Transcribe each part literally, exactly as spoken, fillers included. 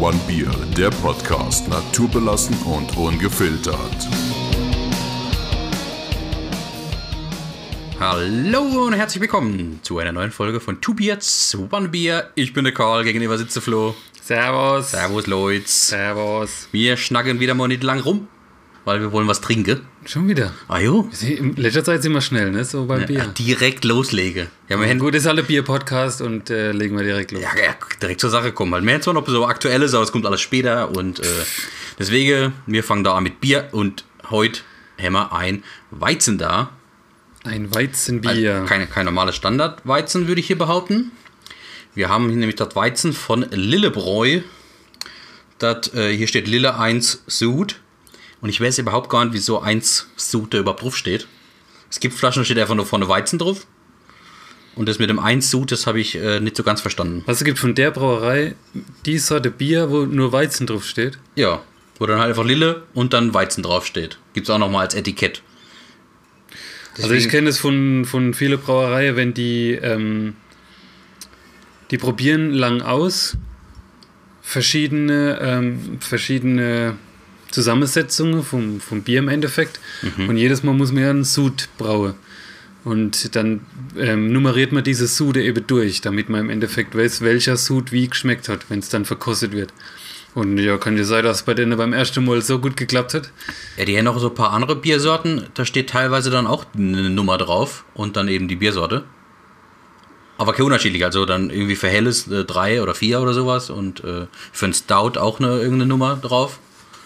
One Beer, der Podcast, naturbelassen und ungefiltert. Hallo und herzlich willkommen zu einer neuen Folge von Two Beers, One Beer. Ich bin der Karl, gegenüber sitzt der Flo. Servus. Servus, Leute. Servus. Wir schnacken wieder mal nicht lang rum, weil wir wollen was trinken. Schon wieder? Ah jo. In letzter Zeit sind wir schnell, ne? So beim Ja, Bier. direkt loslege. Ja, wir Ja, hätten, gut, ist alle Bier-Podcast und äh, legen wir direkt los. ja, ja, direkt zur Sache kommen. Weil wir hätten zwar noch so aktuelles, aber es kommt alles später. Und äh, deswegen, wir fangen da an mit Bier. Und heute haben wir ein Weizen da. Ein Weizenbier. Also keine, kein normales Standardweizen, würde ich hier behaupten. Wir haben hier nämlich das Weizen von Lillebräu. Das, äh, hier steht Lille eins Sud. Und ich weiß überhaupt gar nicht, wieso eins Sud da überhaupt drauf steht. Es gibt Flaschen, da steht einfach nur vorne Weizen drauf. Und das mit dem eins Sud, das habe ich äh, nicht so ganz verstanden. Was es gibt von der Brauerei die Sorte Bier, wo nur Weizen drauf steht? Ja, wo dann halt einfach Lille und dann Weizen drauf steht. Gibt es auch nochmal als Etikett. Deswegen, Also ich kenne es von, von vielen Brauereien, wenn die, ähm, die probieren lang aus, verschiedene, ähm, verschiedene Zusammensetzungen vom, vom Bier im Endeffekt. Mhm. Und jedes Mal muss man ja einen Sud brauen. Und dann ähm, nummeriert man diese Sude eben durch, damit man im Endeffekt weiß, welcher Sud wie geschmeckt hat, wenn es dann verkostet wird. Und ja, kann ja sein, dass es bei denen beim ersten Mal so gut geklappt hat. Ja, die haben noch so ein paar andere Biersorten. Da steht teilweise dann auch eine Nummer drauf und dann eben die Biersorte. Aber kein unterschiedlich. Also dann irgendwie für Helles äh, drei oder vier oder sowas und äh, für ein Stout auch eine irgendeine Nummer drauf.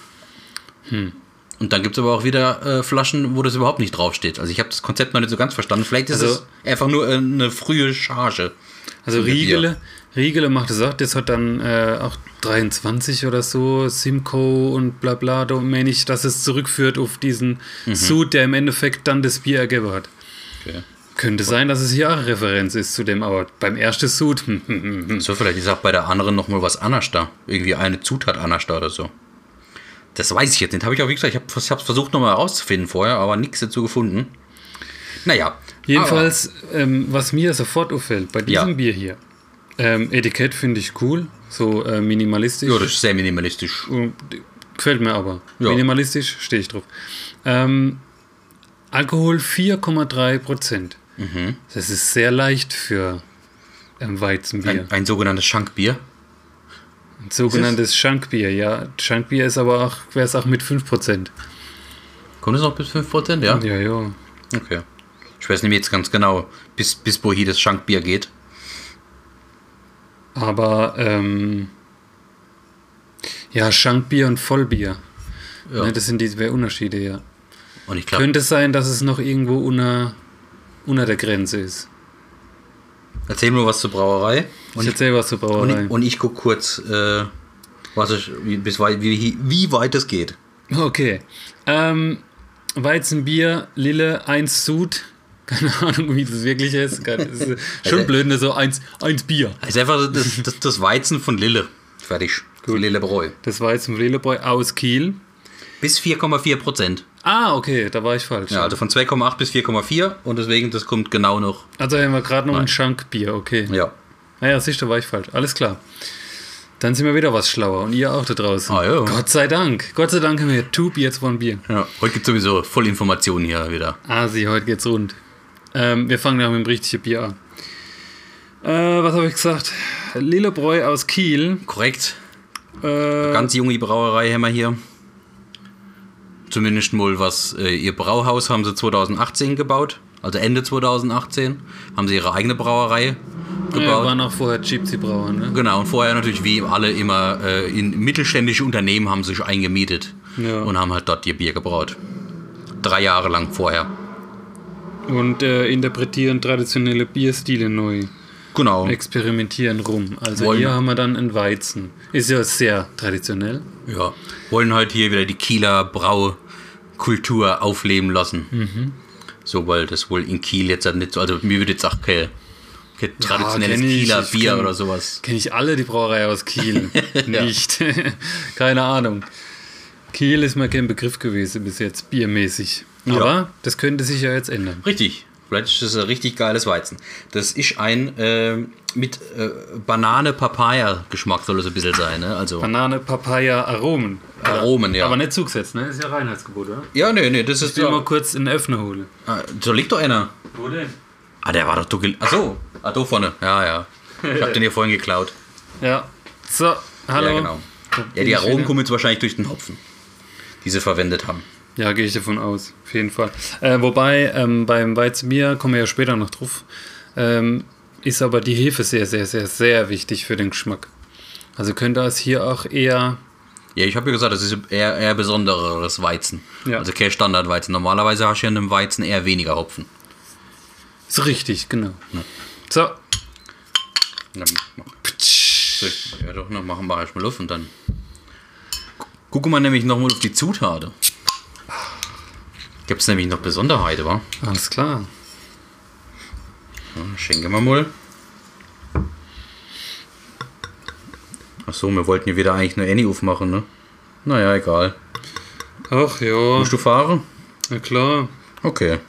Hm. Und dann gibt es aber auch wieder äh, Flaschen, wo das überhaupt nicht draufsteht. Also ich habe das Konzept noch nicht so ganz verstanden. Vielleicht ist also, es einfach nur äh, eine frühe Charge. Also Riegele, Riegele macht es auch. Das hat dann äh, auch dreiundzwanzig oder so, Simcoe und bla bla. Da meine ich, dass es zurückführt auf diesen mhm. Sud, der im Endeffekt dann das Bier ergeben hat. Okay. Könnte sein, dass es hier auch eine Referenz ist zu dem, aber beim ersten Sud. So, vielleicht ist auch bei der anderen nochmal was anders da. Irgendwie eine Zutat anders da oder so. Das weiß ich jetzt nicht. Habe ich auch, wie gesagt, ich habe es versucht nochmal herauszufinden vorher, aber nichts dazu gefunden. Naja. Jedenfalls, ähm, was mir sofort auffällt, bei diesem ja. Bier hier, ähm, Etikett finde ich cool, so äh, minimalistisch. Ja, das ist sehr minimalistisch. Und, gefällt mir aber. Ja. Minimalistisch stehe ich drauf. Ähm, Alkohol vier Komma drei Prozent. Mhm. Das ist sehr leicht für ein Weizenbier. Ein, ein sogenanntes Schankbier. Ein sogenanntes Schankbier, ja. Schankbier ist aber auch, wäre es auch mit fünf Prozent. Kommt es noch bis fünf Prozent, ja? Ja, ja. Okay. Ich weiß nicht jetzt ganz genau, bis, bis wohin das Schankbier geht. Aber, ähm, ja, Schankbier und Vollbier. Ja. Ne, das sind die zwei Unterschiede, ja. Und ich glaube, Könnte es sein, dass es noch irgendwo unter, unter der Grenze ist. erzähl mir was zur Brauerei. Und ich erzähl was zur Brauerei. Und ich, und ich gucke kurz, äh, was ich, wie, bis weit, wie, wie weit es geht. Okay. Ähm, Weizenbier, Lille, eins Sud. Keine Ahnung, wie das wirklich ist. Das ist schon Also, blöd, ne? So eins, eins Bier. Es ist einfach das, das, das Weizen von Lille. Fertig. Gut. Lillebräu. Das Weizen von Lillebräu aus Kiel. Bis vier Komma vier Prozent. Ah, okay, da war ich falsch. Ja, also von zwei Komma acht bis vier Komma vier und deswegen, das kommt genau noch. Also haben wir gerade noch Nein. ein Schankbier, okay. Ja. Naja, siehst du, da war ich falsch. Alles klar. Dann sind wir wieder was schlauer und ihr auch da draußen. Ah, ja. Gott sei Dank. Gott sei Dank haben wir Two Beers, One Bier. Ja, heute gibt es sowieso voll Informationen hier wieder. Ah, sie, heute geht's rund. Ähm, wir fangen ja mit dem richtigen Bier an. Äh, was habe ich gesagt? Lillebräu aus Kiel. Korrekt. Äh, Ganz junge Brauerei haben wir hier. Zumindest mal was, äh, ihr Brauhaus haben sie zwanzig achtzehn gebaut. Also Ende zwanzig achtzehn haben sie ihre eigene Brauerei gebaut. Ja, waren auch vorher Gypsy Brauer, ne? Genau, und vorher natürlich wie alle immer äh, in mittelständische Unternehmen haben sich eingemietet Ja. und haben halt dort ihr Bier gebraut. Drei Jahre lang vorher. Und äh, interpretieren traditionelle Bierstile neu. Genau. Experimentieren rum. Also Wollen- hier haben wir dann ein Weizen. Ist ja sehr traditionell. Ja, wollen halt hier wieder die Kieler Braukultur aufleben lassen. Mhm. So, weil das wohl in Kiel jetzt halt nicht so, also mir würde jetzt auch kein, kein traditionelles kenn ich. Kieler Ich Bier kenn- oder sowas. Kenne ich alle die Brauerei aus Kiel? Ja. Nicht. Keine Ahnung. Kiel ist mal kein Begriff gewesen bis jetzt, biermäßig. Ja. Aber das könnte sich ja jetzt ändern. Richtig. Vielleicht ist das ein richtig geiles Weizen. Das ist ein äh, mit äh, Banane-Papaya-Geschmack soll es ein bisschen sein. Ne? Also Banane, Papaya, Aromen. Aromen, ja. Aber nicht zugesetzt, ne? Ist ja Reinheitsgebot, oder? Ja, nee, nee, das Ich ist will ja. mal kurz einen Öffner holen. Ah, so liegt doch einer. Wo denn? Ah, der war doch dunkel. Ach so. Ah, da vorne. Ja, ja. Ich hab den hier vorhin geklaut. Ja. So, hallo. Ja, genau. Da Ja, bin die ich Aromen wieder. kommen jetzt wahrscheinlich durch den Hopfen, die sie verwendet haben. Ja, gehe ich davon aus. Auf jeden Fall. Äh, wobei, ähm, beim Weizenbier, kommen wir ja später noch drauf, ähm, ist aber die Hefe sehr, sehr, sehr, sehr wichtig für den Geschmack. Also könnte es hier auch eher... Ja, ich habe ja gesagt, das ist eher, eher besonderes Weizen. Ja. Also kein Standardweizen. Normalerweise hast du ja in einem Weizen eher weniger Hopfen. Ist richtig, genau. So. Ja, mach. So, ja doch, noch machen wir erstmal Luft und dann gucken wir nämlich nochmal auf die Zutaten. Gibt es nämlich noch Besonderheiten, wa? Alles klar. Ja, schenken wir mal. Achso, wir wollten hier wieder eigentlich nur Annie aufmachen, ne? Naja, egal. Ach ja, Musst du fahren? na klar. Okay.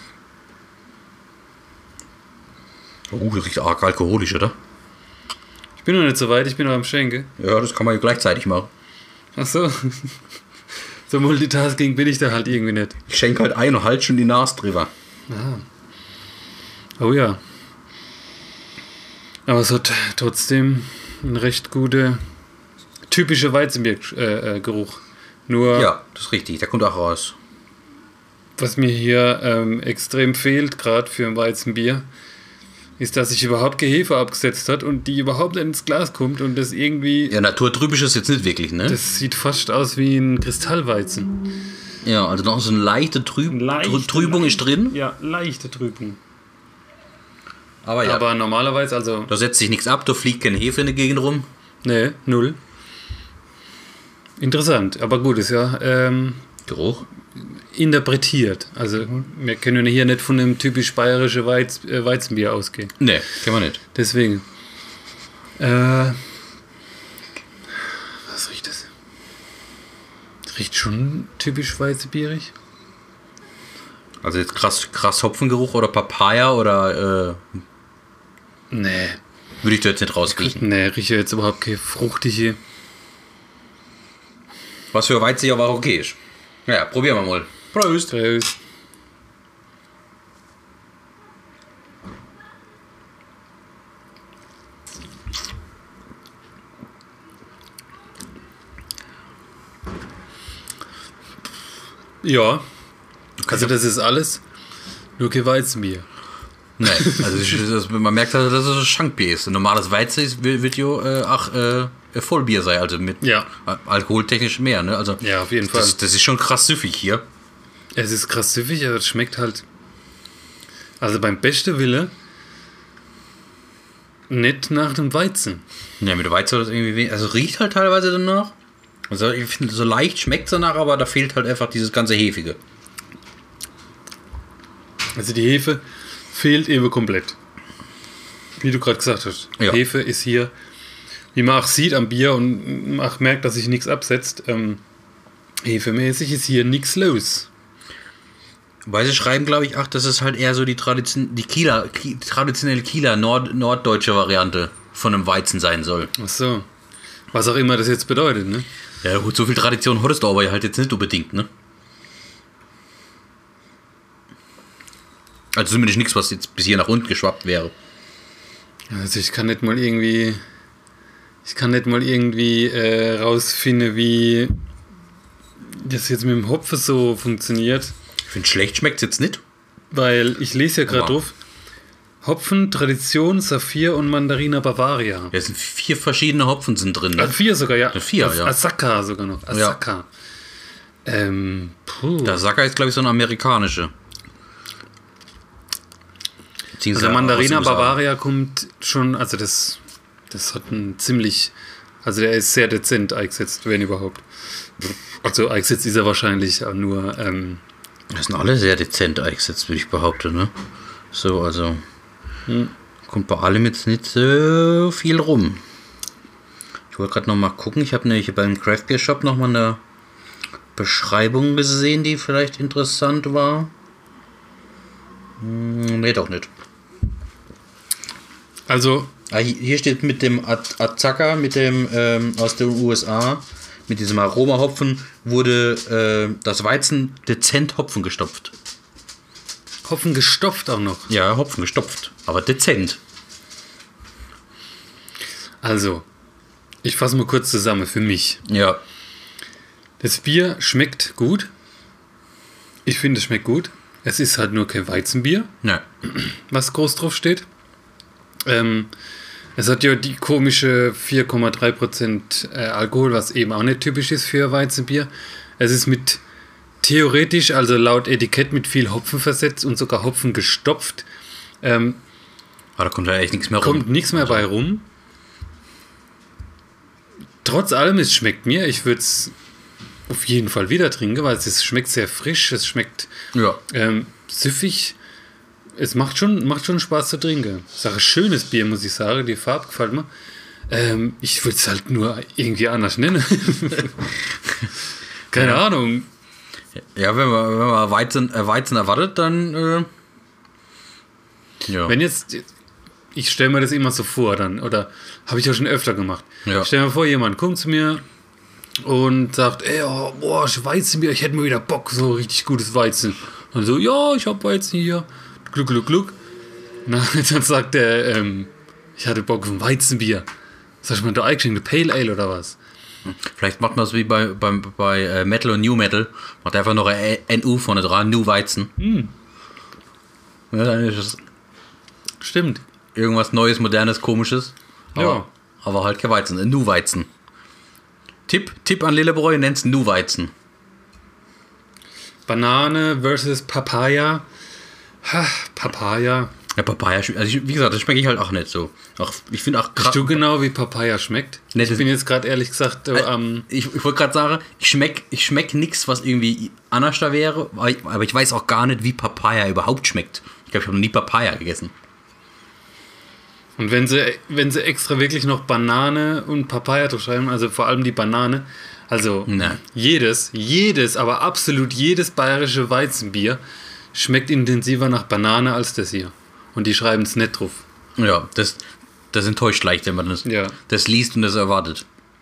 Oh, das riecht arg alkoholisch, oder? Ich bin noch nicht so weit, ich bin noch am Schenken. Ja, das kann man ja gleichzeitig machen. Ach so. So Multitasking bin ich da halt irgendwie nicht. Ich schenke halt ein und halt schon die Nase drüber. Oh ja. Aber es hat trotzdem ein recht guter, typischer Weizenbiergeruch. Äh, äh, Geruch. Nur, Ja, das ist richtig, der kommt auch raus. was mir hier ähm, extrem fehlt, gerade für ein Weizenbier, ist, dass sich überhaupt keine Hefe abgesetzt hat und die überhaupt nicht ins Glas kommt und das irgendwie, Ja, naturtrüb ist es jetzt nicht wirklich, ne? das sieht fast aus wie ein Kristallweizen. Ja, also noch so eine leichte, Trüb Leichte, Trü- Trübung ist drin. Ja, leichte Trübung. Aber ja, Aber normalerweise, also, da setzt sich nichts ab, da fliegt keine Hefe in der Gegend rum. ne, null. Interessant, aber gut, ist ja ähm, Geruch. interpretiert. Also wir können ja hier nicht von einem typisch bayerischen Weiz, äh, Weizenbier ausgehen. Ne, kann man nicht. Deswegen. Äh, was riecht das? Das riecht schon typisch weizenbierig. Also jetzt krass, krass Hopfengeruch oder Papaya oder äh, Nee. würde ich da jetzt nicht rauskriegen. Nee, riecht ja jetzt überhaupt keine fruchtige. Was für Weizen aber auch okay ist. Ja, probieren wir mal. Prost. Prost. Ja, also das ist alles, nur kein Weizenbier. Nee, also ich, das, man merkt, dass das ein Schankbier ist. Ein normales Weizen ist, wird wird ja äh, auch äh, ein Vollbier sein, also mit Ja. Al- alkoholtechnisch mehr. Ne? Also Ja, auf jeden Fall. das, das ist schon krass süffig hier. Es ist krass süffig, aber es schmeckt halt, also beim besten Wille, nicht nach dem Weizen. Ja, mit der Weizen das irgendwie wenig, also riecht halt teilweise danach. Also ich finde, so leicht schmeckt es danach, aber da fehlt halt einfach dieses ganze Hefige. Also die Hefe fehlt eben komplett. Wie du gerade gesagt hast. Ja. Hefe ist hier, wie man auch sieht am Bier und man auch merkt, dass sich nichts absetzt. Ähm, hefemäßig ist hier nichts los. Weil sie schreiben, glaube ich, ach, das ist halt eher so die, Tradition, die Kieler, Ki, traditionelle Kieler, Nord, norddeutsche Variante von einem Weizen sein soll. Ach so. Was auch immer das jetzt bedeutet, ne? Ja gut, so viel Tradition hattest du aber halt jetzt nicht unbedingt, ne? Also zumindest nichts, was jetzt bis hier nach unten geschwappt wäre. Also ich kann nicht mal irgendwie, ich kann nicht mal irgendwie äh, rausfinden, wie das jetzt mit dem Hopfen so funktioniert. Ich finde, schlecht schmeckt es jetzt nicht. Weil ich lese ja gerade Wow. drauf, Hopfen, Tradition, Saphir und Mandarina Bavaria. Ja, es sind vier verschiedene Hopfen sind drin, ne? Also vier sogar, ja. Ja, vier, As- ja. Asaka sogar noch. Asaka. Ähm, puh. Der Saka ist, glaube ich, so eine amerikanische. Also Mandarina Bavaria kommt schon, also das, das hat ein ziemlich, also der ist sehr dezent eingesetzt, wenn überhaupt. Also eingesetzt ist er wahrscheinlich nur, ähm, Das sind alle sehr dezent eingesetzt, würde ich behaupten, ne? So, also. Hm. Kommt bei allem jetzt nicht so viel rum. Ich wollte gerade noch mal gucken. Ich habe nämlich beim Craft Beer Shop noch mal eine Beschreibung gesehen, die vielleicht interessant war. Nee, doch nicht. Also, Ah, hi- hier steht mit dem Az- Azacca, mit dem ähm, aus den U S A, mit diesem Aromahopfen, wurde äh, das Weizen dezent Hopfen gestopft. Hopfen gestopft auch noch. Ja, Hopfen gestopft, aber dezent. Also, ich fasse mal kurz zusammen für mich. Ja. Das Bier schmeckt gut. Ich finde, es schmeckt gut. Es ist halt nur kein Weizenbier, Ja. was groß drauf steht. Ähm, es hat ja die komische vier Komma drei Prozent äh, Alkohol, was eben auch nicht typisch ist für Weizenbier. Es ist mit theoretisch, also laut Etikett, mit viel Hopfen versetzt und sogar Hopfen gestopft. Ähm, Aber da kommt ja echt nichts mehr rum. kommt nichts mehr bei rum. Trotz allem, es schmeckt mir. Ich würde es auf jeden Fall wieder trinken, weil es schmeckt sehr frisch, es schmeckt Ja. ähm, süffig. Es macht schon, macht schon Spaß zu trinken. Es ist auch ein schönes Bier, muss ich sagen. Die Farbe gefällt mir. Ähm, ich würde es halt nur irgendwie anders nennen. Keine Ja. Ahnung. Ja, wenn man, wenn man Weizen, äh, Weizen erwartet, dann. Äh, ja. Wenn jetzt, ich stelle mir das immer so vor, dann, oder habe ich auch schon öfter gemacht. Ja. Ich stelle mir vor, jemand kommt zu mir und sagt, ey, oh, boah, Weizenbier, ich hätte mal wieder Bock, so richtig gutes Weizen. Und so, ja, ich habe Weizen hier. Gluck, gluck, gluck. Na, dann sagt er, ähm, ich hatte Bock auf ein Weizenbier. Sag ich mal, da eingeschenkt, eine Pale Ale oder was? Vielleicht macht man es wie bei, bei, bei äh, Metal und New Metal. Macht einfach noch ein N U vorne dran, New Weizen. Hm. Ja, dann ist es Stimmt. irgendwas Neues, Modernes, Komisches. Aber, Ja. aber halt kein Weizen, ein New Weizen. Tipp, Tipp an Lillebräu, nennt's New Weizen. Banane versus Papaya. Ha, Papaya. Ja, Papaya, also ich, wie gesagt, das schmecke ich halt auch nicht so. Auch, ich finde auch Weißt du genau, wie Papaya schmeckt? Nee, ich das- bin jetzt gerade ehrlich gesagt äh, am... Ich, ich wollte gerade sagen, ich schmecke ich schmeck nichts, was irgendwie anders da wäre, aber ich, aber ich weiß auch gar nicht, wie Papaya überhaupt schmeckt. Ich glaube, ich habe noch nie Papaya gegessen. Und wenn sie, wenn sie extra wirklich noch Banane und Papaya drauf schreiben, also vor allem die Banane, also Nein. jedes, jedes, aber absolut jedes bayerische Weizenbier schmeckt intensiver nach Banane als das hier. Und die schreiben es nicht drauf. Ja, das, das enttäuscht leicht, wenn man das, Ja. das liest und das erwartet.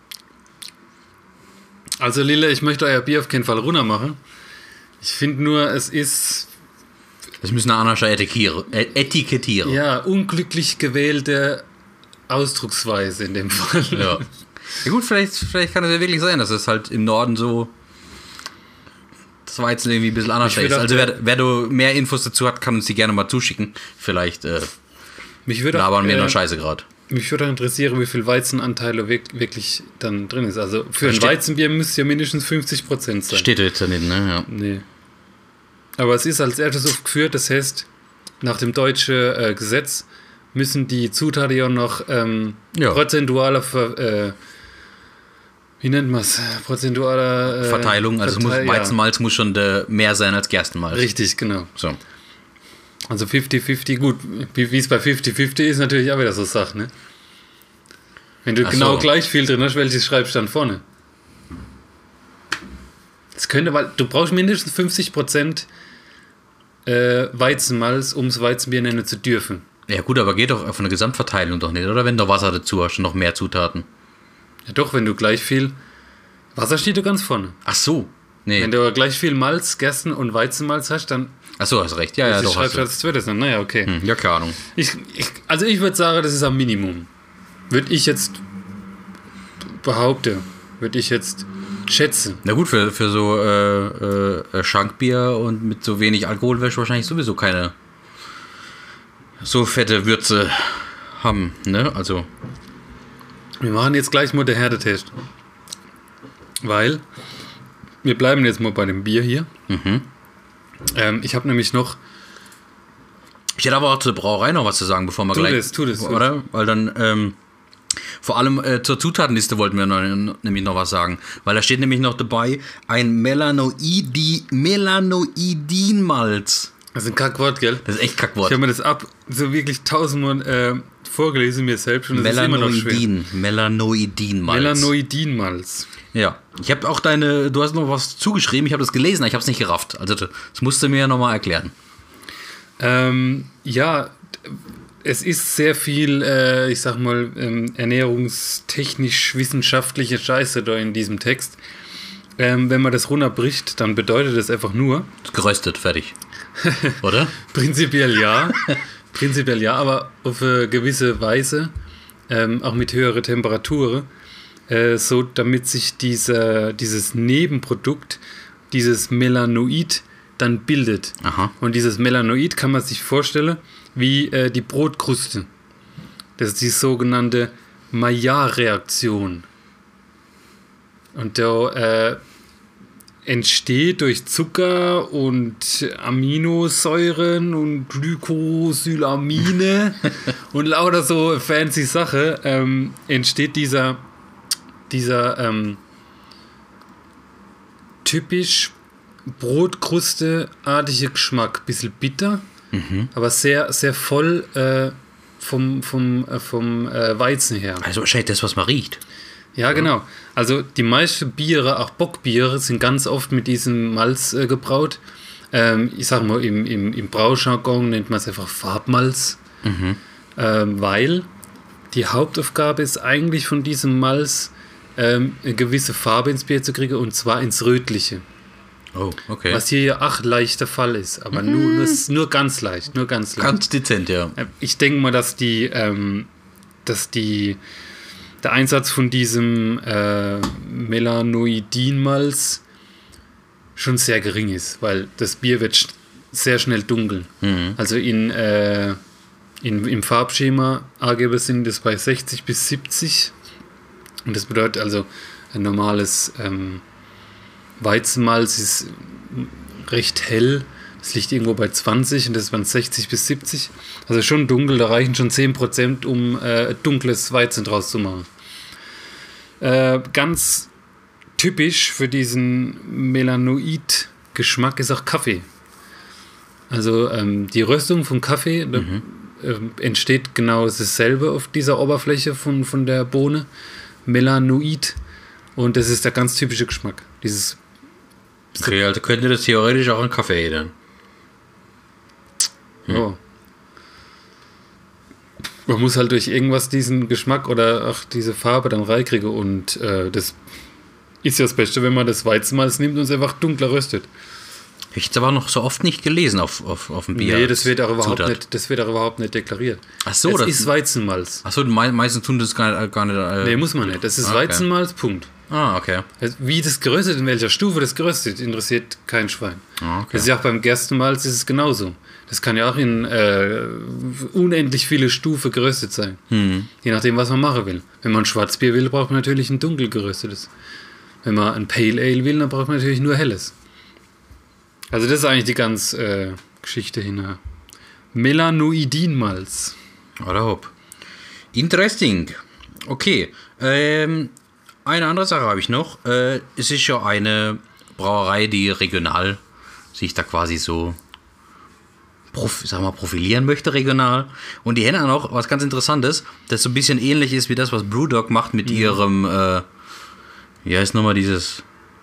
Also Lille, ich möchte euer Bier auf keinen Fall runter machen. Ich finde nur, es ist Das müssen eine Anascha etikettieren. etikettieren. ja unglücklich gewählte Ausdrucksweise in dem Fall. Ja. Ja gut, vielleicht, vielleicht kann es ja wirklich sein, dass es halt im Norden so das Weizen irgendwie ein bisschen anders Ich würd ist. auch- Also wer, wer du mehr Infos dazu hat, kann uns die gerne mal zuschicken. Vielleicht äh, Mich würde auch, labern wir äh, nur Scheiße gerade. mich würde auch interessieren, wie viel Weizenanteil wirk- wirklich dann drin ist. Also für Da ein steht- Weizenbier müsste ja mindestens fünfzig Prozent sein. Steht jetzt da nicht, ne? Ja. Nee. Aber es ist als erstes aufgeführt, das heißt, nach dem deutschen äh, Gesetz müssen die Zutaten ja noch ähm, Ja. prozentualer Ver, äh, wie nennt man es? Prozentualer äh, Verteilung, also Verteil- muss, Weizenmalz muss schon der mehr sein als Gerstenmalz. Richtig, genau. So. Also fünfzig fünfzig, gut, wie wie es bei fünfzig fünfzig ist, natürlich auch wieder so Sache, ne? Wenn du Ach genau so. gleich viel drin hast, welches schreibst du dann vorne? Das könnte, weil du brauchst mindestens fünfzig Prozent äh, Weizenmalz, um es Weizenbier nennen zu dürfen. Ja gut, aber geht doch von der Gesamtverteilung doch nicht, oder? Wenn du Wasser dazu hast und noch mehr Zutaten. Ja doch, wenn du gleich viel... Wasser steht da ganz vorne. Ach so. Nee. Wenn du gleich viel Malz, Gersten und Weizenmalz hast, dann Ach so, hast recht. Ja, ja, das doch. schreibst Hast du du. als zweites dann. Naja, okay. Hm, ja, keine Ahnung. Ich, ich, also ich würde sagen, das ist am Minimum. Würde ich jetzt behaupten. Würde ich jetzt schätzen. Na gut, für, für so äh, äh, Schankbier und mit so wenig Alkohol wirst du wahrscheinlich sowieso keine so fette Würze haben, ne? Also, Wir machen jetzt gleich mal den Härtetest. Weil wir bleiben jetzt mal bei dem Bier hier. mhm. Ähm, ich habe nämlich noch... Ich hätte aber auch zur Brauerei noch was zu sagen, bevor wir Tu gleich... das, tu das, tu Oder? Weil dann, ähm, vor allem äh, zur Zutatenliste wollten wir noch, nämlich noch was sagen. Weil da steht nämlich noch dabei ein Melanoidi, Melanoidinmalz. Das ist ein Kackwort, gell? Das ist echt Ich Kackwort. habe mir das ab so wirklich tausendmal äh, vorgelesen, mir selbst. Und das ist immer noch schwer. Melanoidin, Melanoidinmalz. Melanoidinmalz. Ja, ich habe auch deine, du hast noch was zugeschrieben, ich habe das gelesen, ich habe es nicht gerafft. Also das musst du mir ja nochmal erklären. Ähm, ja, es ist sehr viel, äh, ich sag mal, ähm, ernährungstechnisch-wissenschaftliche Scheiße da in diesem Text. Ähm, wenn man das runterbricht, dann bedeutet das einfach nur... Geröstet, fertig. Oder? Prinzipiell ja. Prinzipiell ja, aber auf eine gewisse Weise, ähm, auch mit höherer Temperatur, äh, so damit sich dieser, dieses Nebenprodukt, dieses Melanoid, dann bildet. Aha. Und dieses Melanoid kann man sich vorstellen wie äh, die Brotkruste. Das ist die sogenannte Maillard-Reaktion. Und da äh, entsteht durch Zucker und Aminosäuren und Glycosylamine und lauter so fancy Sache, ähm, entsteht dieser, dieser ähm, typisch Brotkruste-artige Geschmack. Bisschen bitter, mhm. aber sehr, sehr voll äh, vom, vom, äh, vom äh, Weizen her. Also wahrscheinlich das, was man riecht. Ja, genau. Also die meisten Biere, auch Bockbiere, sind ganz oft mit diesem Malz äh, gebraut. Ähm, ich sag mal, im, im, im Braujargon nennt man es einfach Farbmalz, mhm. ähm, weil die Hauptaufgabe ist eigentlich von diesem Malz, ähm, eine gewisse Farbe ins Bier zu kriegen, und zwar ins Rötliche. Oh, okay. Was hier ja ach leicht der Fall ist, aber mhm. nur, nur, nur ganz leicht, nur ganz leicht. Ganz dezent, ja. Ich denke mal, dass die, ähm, dass die der Einsatz von diesem äh, Melanoidinmalz schon sehr gering ist, weil das Bier wird sch- sehr schnell dunkel. Mhm. Also in, äh, in, im Farbschema angegeben sind das bei sechzig bis siebzig. Und das bedeutet also, ein normales ähm, Weizenmalz ist recht hell. Das liegt irgendwo bei zwanzig und das ist bei sechzig bis siebzig. Also schon dunkel, da reichen schon zehn Prozent, um äh, dunkles Weizen draus zu machen. Äh, ganz typisch für diesen Melanoid-Geschmack ist auch Kaffee. Also ähm, die Röstung vom Kaffee mhm. äh, entsteht genau dasselbe auf dieser Oberfläche von, von der Bohne. Melanoid. Und das ist der ganz typische Geschmack. Dieses Okay, also könnte das theoretisch auch ein Kaffee dann. Hm. Ja. Man muss halt durch irgendwas diesen Geschmack oder auch diese Farbe dann reinkriegen, und äh, das ist ja das Beste, wenn man das Weizenmalz nimmt und es einfach dunkler röstet. Ich habe es aber noch so oft nicht gelesen auf, auf, auf dem Bier. Nee, das wird auch überhaupt nicht, das wird auch überhaupt nicht deklariert. Ach so, das das ist Weizenmalz. Ach so, die meisten tun das gar nicht. Gar nicht äh nee, muss man nicht. Das ist okay. Weizenmalz, Punkt. Ah, okay. Wie das geröstet, in welcher Stufe das geröstet, interessiert kein Schwein. Ah, okay. Das ist ja auch beim Gerstenmalz ist es genauso. Das kann ja auch in äh, unendlich viele Stufen geröstet sein. Mhm. Je nachdem, was man machen will. Wenn man ein Schwarzbier will, braucht man natürlich ein dunkel geröstetes. Wenn man ein Pale Ale will, dann braucht man natürlich nur helles. Also das ist eigentlich die ganze äh, Geschichte hinter Melanoidinmalz. Oder hopp. Interesting. Okay. Ähm, eine andere Sache habe ich noch. Äh, es ist ja eine Brauerei, die regional sich da quasi so prof, sag mal, profilieren möchte, regional. Und die haben auch was ganz Interessantes, das so ein bisschen ähnlich ist wie das, was Brewdog macht mit mhm. ihrem, äh, wie heißt nochmal dieses,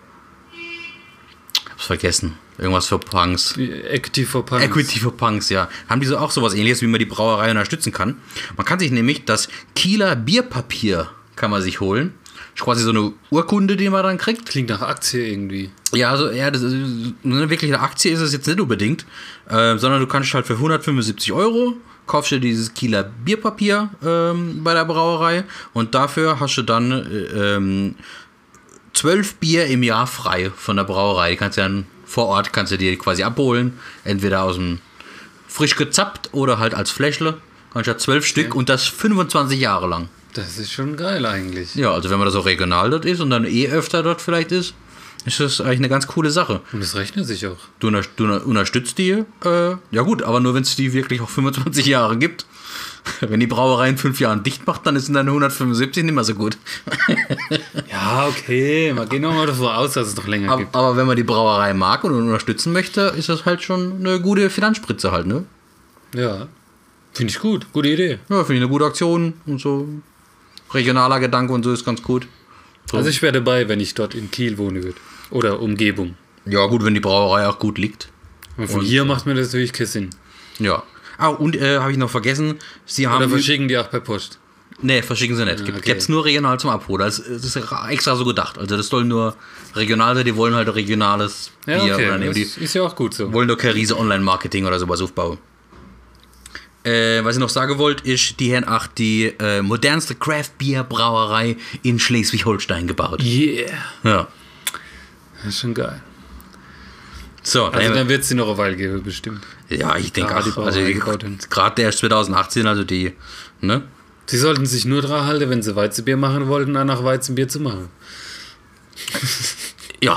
ich hab's vergessen, irgendwas für Punks. Equity for Punks. Equity for Punks, ja. Haben die so auch sowas Ähnliches, wie man die Brauerei unterstützen kann. Man kann sich nämlich das Kieler Bierpapier kann man sich holen. Ist quasi so eine Urkunde, die man dann kriegt. Klingt nach Aktie irgendwie. Ja, also ja, das ist, wirklich eine Aktie ist es jetzt nicht unbedingt, äh, sondern du kannst halt für hundertfünfundsiebzig Euro kaufst du dieses Kieler Bierpapier ähm, bei der Brauerei, und dafür hast du dann äh, ähm, zwölf Bier im Jahr frei von der Brauerei. Die kannst du dann vor Ort kannst du dir quasi abholen, entweder aus dem frisch gezappt oder halt als Fläschle. Kannst du ja zwölf Stück okay. Und das fünfundzwanzig Jahre lang. Das ist schon geil eigentlich. Ja, also wenn man das auch regional dort ist und dann eh öfter dort vielleicht ist, ist das eigentlich eine ganz coole Sache. Und das rechnet sich auch. Du, du unterstützt die, äh, ja gut, aber nur wenn es die wirklich auch fünfundzwanzig Jahre gibt. Wenn die Brauerei in fünf Jahren dicht macht, dann ist dann hundertfünfundsiebzig nicht mehr so gut. Ja, okay, wir gehen nochmal davon aus, dass es noch länger aber, gibt. Aber wenn man die Brauerei mag und unterstützen möchte, ist das halt schon eine gute Finanzspritze halt, ne? Ja, finde ich gut, gute Idee. Ja, finde ich eine gute Aktion und so. Regionaler Gedanke und so ist ganz gut. So. Also ich wäre dabei, wenn ich dort in Kiel wohnen würde. Oder Umgebung. Ja gut, wenn die Brauerei auch gut liegt. Und von und hier macht mir das natürlich keinen Sinn. Ja. Ah, und äh, habe ich noch vergessen, sie haben... Oder verschicken die auch per Post? Nee, verschicken sie nicht. Ah, Gibt okay. es nur regional zum Abholen. Das ist, das ist extra so gedacht. Also das soll nur regional sein, die wollen halt regionales Ja, Bier okay. oder nee, Das die ist ja auch gut so. wollen doch kein riese Online-Marketing oder sowas aufbauen. Äh, was ich noch sagen wollte, ist, die haben auch die äh, modernste Craft-Bier-Brauerei in Schleswig-Holstein gebaut. Yeah. Ja. Das ist schon geil. So, Also dann, dann wird es die noch eine Weile geben, bestimmt. ja, ich denke Ja, die auch. Also Brauerei gebaut haben. gerade der ist zwanzig achtzehn, also die, ne? Sie sollten sich nur dran halten, wenn sie Weizenbier machen wollten, dann nach Weizenbier zu machen. Ja.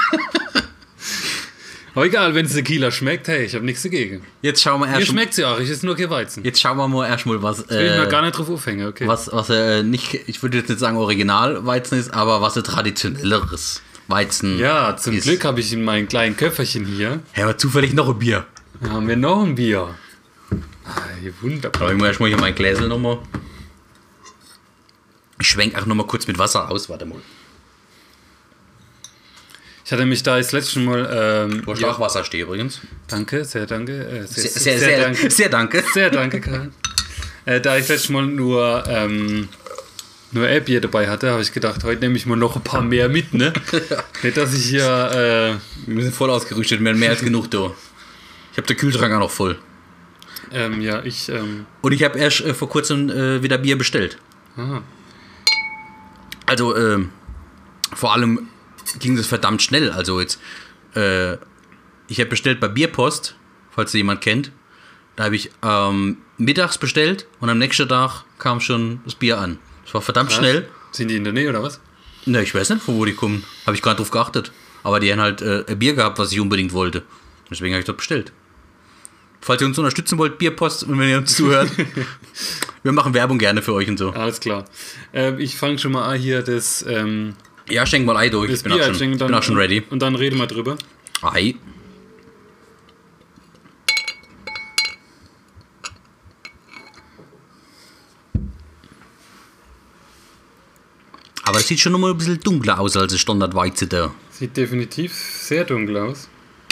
Aber egal, wenn es Tequila schmeckt, hey, ich habe nichts dagegen. Jetzt schauen wir Mir erst schmeckt sie auch, ich ist nur kein Weizen. Jetzt schauen wir mal erstmal, was. Will ich Äh, mal gar nicht drauf aufhängen, okay. was, was äh, nicht, ich würde jetzt nicht sagen Originalweizen ist, aber was ein traditionelleres Weizen Ja, zum ist. Glück habe ich in meinem kleinen Köfferchen hier, Ja, aber zufällig noch ein Bier. da haben wir noch ein Bier. Ah, hier wunderbar. Aber ich muss erstmal hier mein Gläsel nochmal. Ich schwenk auch nochmal kurz mit Wasser aus, warte mal. Ich hatte mich da das letzte Mal. Ähm, Du hast ja, auch Wasser stehen übrigens. danke, sehr danke. Äh, Sehr, sehr, sehr, danke. sehr danke. Sehr danke, Karl. Äh, da ich letztes Mal nur, ähm, nur Bier dabei hatte, habe ich gedacht, heute nehme ich mal noch ein paar mehr mit, ne? Nicht, dass ich hier, Wir sind voll ausgerüstet, wir haben mehr als genug da. Ich habe den Kühlschrank auch noch voll. äh, ähm, ja, ich, ähm, Und ich habe erst äh, vor kurzem äh, wieder Bier bestellt. aha. Also, ähm, vor allem ging das verdammt schnell. Also jetzt, äh, ich habe bestellt bei Bierpost, falls ihr jemand kennt. Da habe ich ähm, mittags bestellt und am nächsten Tag kam schon das Bier an. Das war verdammt schnell. Sind die in der Nähe oder was? Ne, ich weiß nicht, von wo die kommen. Habe ich gar nicht drauf geachtet. Aber die haben halt äh, ein Bier gehabt, was ich unbedingt wollte. Deswegen habe ich das bestellt. Falls ihr uns unterstützen wollt, Bierpost, und wenn ihr uns zuhört, wir machen Werbung gerne für euch und so. Alles klar. Ähm, ich fange schon mal an hier das, ähm, Ja, schenk mal Ei durch. das Ich bin, auch schon, einschenken, ich bin auch schon ready. Und dann reden wir drüber. Ei. Aber es sieht schon noch mal ein bisschen dunkler aus als das Standardweizen da. Sieht definitiv sehr dunkel aus.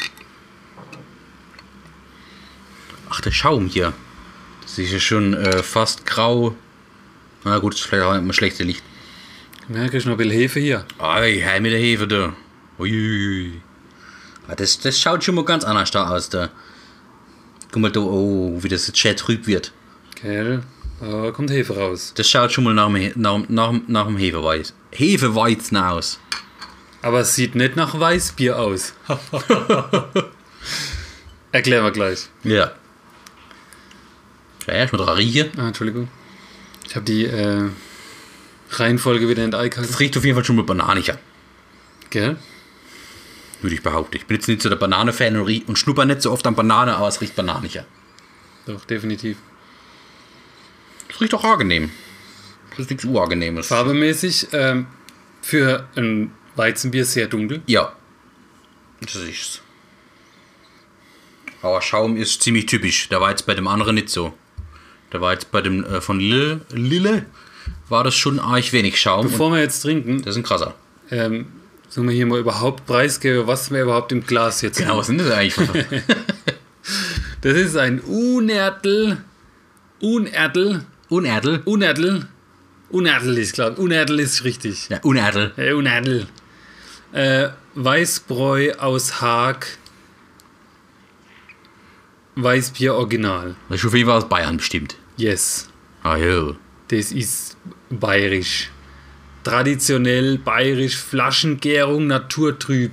Ach, der Schaum hier. Das ist ja schon äh, fast grau. Na gut, das ist vielleicht auch immer schlechte Licht. Merke ich noch ein bisschen Hefe hier. Ei, heim mit der Hefe da. Uiuiui. Ah, Das, das schaut schon mal ganz anders da aus da. Guck mal da, oh, wie das jetzt schön trüb wird. Gell? Da kommt Hefe raus. Das schaut schon mal nach dem, He- nach, nach, nach dem Hefeweizen. Hefeweizen aus. Aber es sieht nicht nach Weißbier aus. Erklären wir gleich. Ja. Ja, erstmal dran riechen. Ah, Entschuldigung. Ich habe die äh, Reihenfolge wieder enteigert. Es riecht auf jeden Fall schon mal bananiger, Gell? würde ich behaupten. Ich bin jetzt nicht so der Banane-Fan und, riech- und schnupper nicht so oft an Banane, aber es riecht bananiger. Doch, definitiv. Es riecht auch angenehm. Das ist nichts Unangenehmes. Farbemäßig ähm, für ein Weizenbier sehr dunkel. Ja. Das ist's. Aber Schaum ist ziemlich typisch. Der war jetzt bei dem anderen nicht so. Der war jetzt bei dem äh, von Lille, Lille war das schon arg wenig Schaum. Bevor wir jetzt trinken, Das ist ein krasser. ähm, sollen wir hier mal überhaupt preisgeben, was wir überhaupt im Glas jetzt Genau, haben. was sind das eigentlich? Das ist ein Unertel. Unertel. Unerdel? Unertel. Unertel ist klar. Unertel ist richtig. Ja, Unerdel. Äh, Unertel. Äh, Weißbräu aus Haag. Weißbier Original. Das ist auf jeden Fall aus Bayern bestimmt. Yes. Ah ja. Das ist bayerisch. Traditionell bayerisch, Flaschengärung, naturtrüb.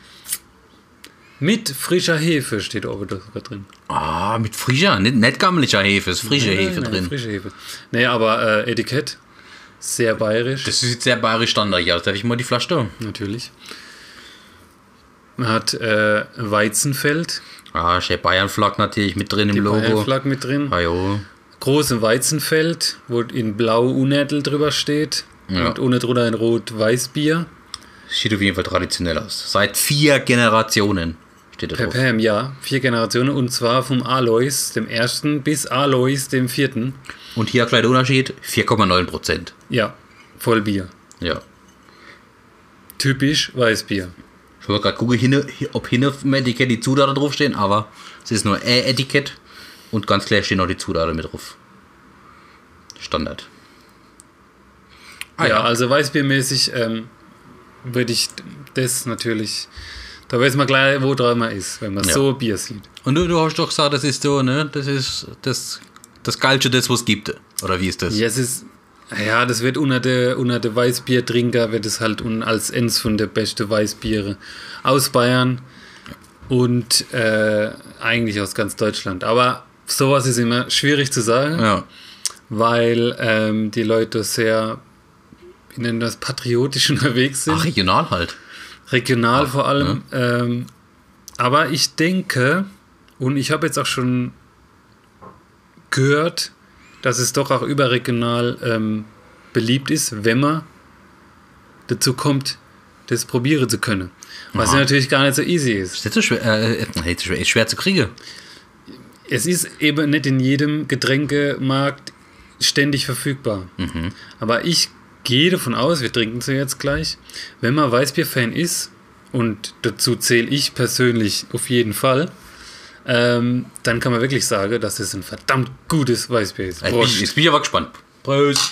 Mit frischer Hefe steht oben da sogar drin. Ah, mit frischer, nicht, nicht gammeliger Hefe, ist frische Nein, Hefe nein, drin. Frische Hefe. Nee, aber äh, Etikett. Sehr bayerisch. Das sieht sehr bayerisch standardig aus. Darf ich mal die Flasche da? Natürlich. Man hat äh, Weizenfeld. Ah, schön Bayern-Flagg natürlich mit drin Die im Logo. Bayern-Flagge mit drin. Ah jo. Große Weizenfeld, wo in blau Unertel drüber steht. Ja. Und ohne drunter ein rot-Weißbier. Sieht auf jeden Fall traditionell aus. Seit vier Generationen steht da Per drauf. Pam, ja. Vier Generationen. Und zwar vom Alois, dem ersten, bis Alois, dem vierten. Und hier ein kleiner Unterschied, vier Komma neun Prozent. Ja, Vollbier. Ja. Typisch Weißbier. Ich wollte gerade gucken, hinne, ob hinne auf dem Etikett die Zutaten draufstehen, aber es ist nur ein Etikett. Und ganz klar stehen auch die Zutaten mit drauf. Standard. Ah, ja, ja, also weißbiermäßig ähm, würde ich das natürlich, da weiß man gleich, wo dran man ist, wenn man ja. so Bier sieht. Und du, du hast doch gesagt, das ist so, ne, das ist das, das Geilste, das was es gibt, oder wie ist das? Ja, es ist, ja, das wird unter der, unter der Weißbiertrinker, wird es halt als eins von der besten Weißbiere aus Bayern und äh, eigentlich aus ganz Deutschland. Aber sowas ist immer schwierig zu sagen, ja. weil ähm, die Leute sehr, wie nennen das, patriotisch unterwegs sind. Ach, regional halt. Regional Ach, vor allem. ne? Ähm, aber ich denke, und ich habe jetzt auch schon gehört, dass es doch auch überregional ähm, beliebt ist, wenn man dazu kommt, das probieren zu können. Was ja natürlich gar nicht so easy ist. Ist das so schwer, äh, schwer, schwer zu kriegen? Es ist eben nicht in jedem Getränkemarkt ständig verfügbar. Mhm. Aber ich gehe davon aus, wir trinken sie jetzt gleich, wenn man Weißbier-Fan ist, und dazu zähle ich persönlich auf jeden Fall, ähm, dann kann man wirklich sagen, dass es ein verdammt gutes Weißbier ist. Prost. Jetzt bin ich aber gespannt. Prost.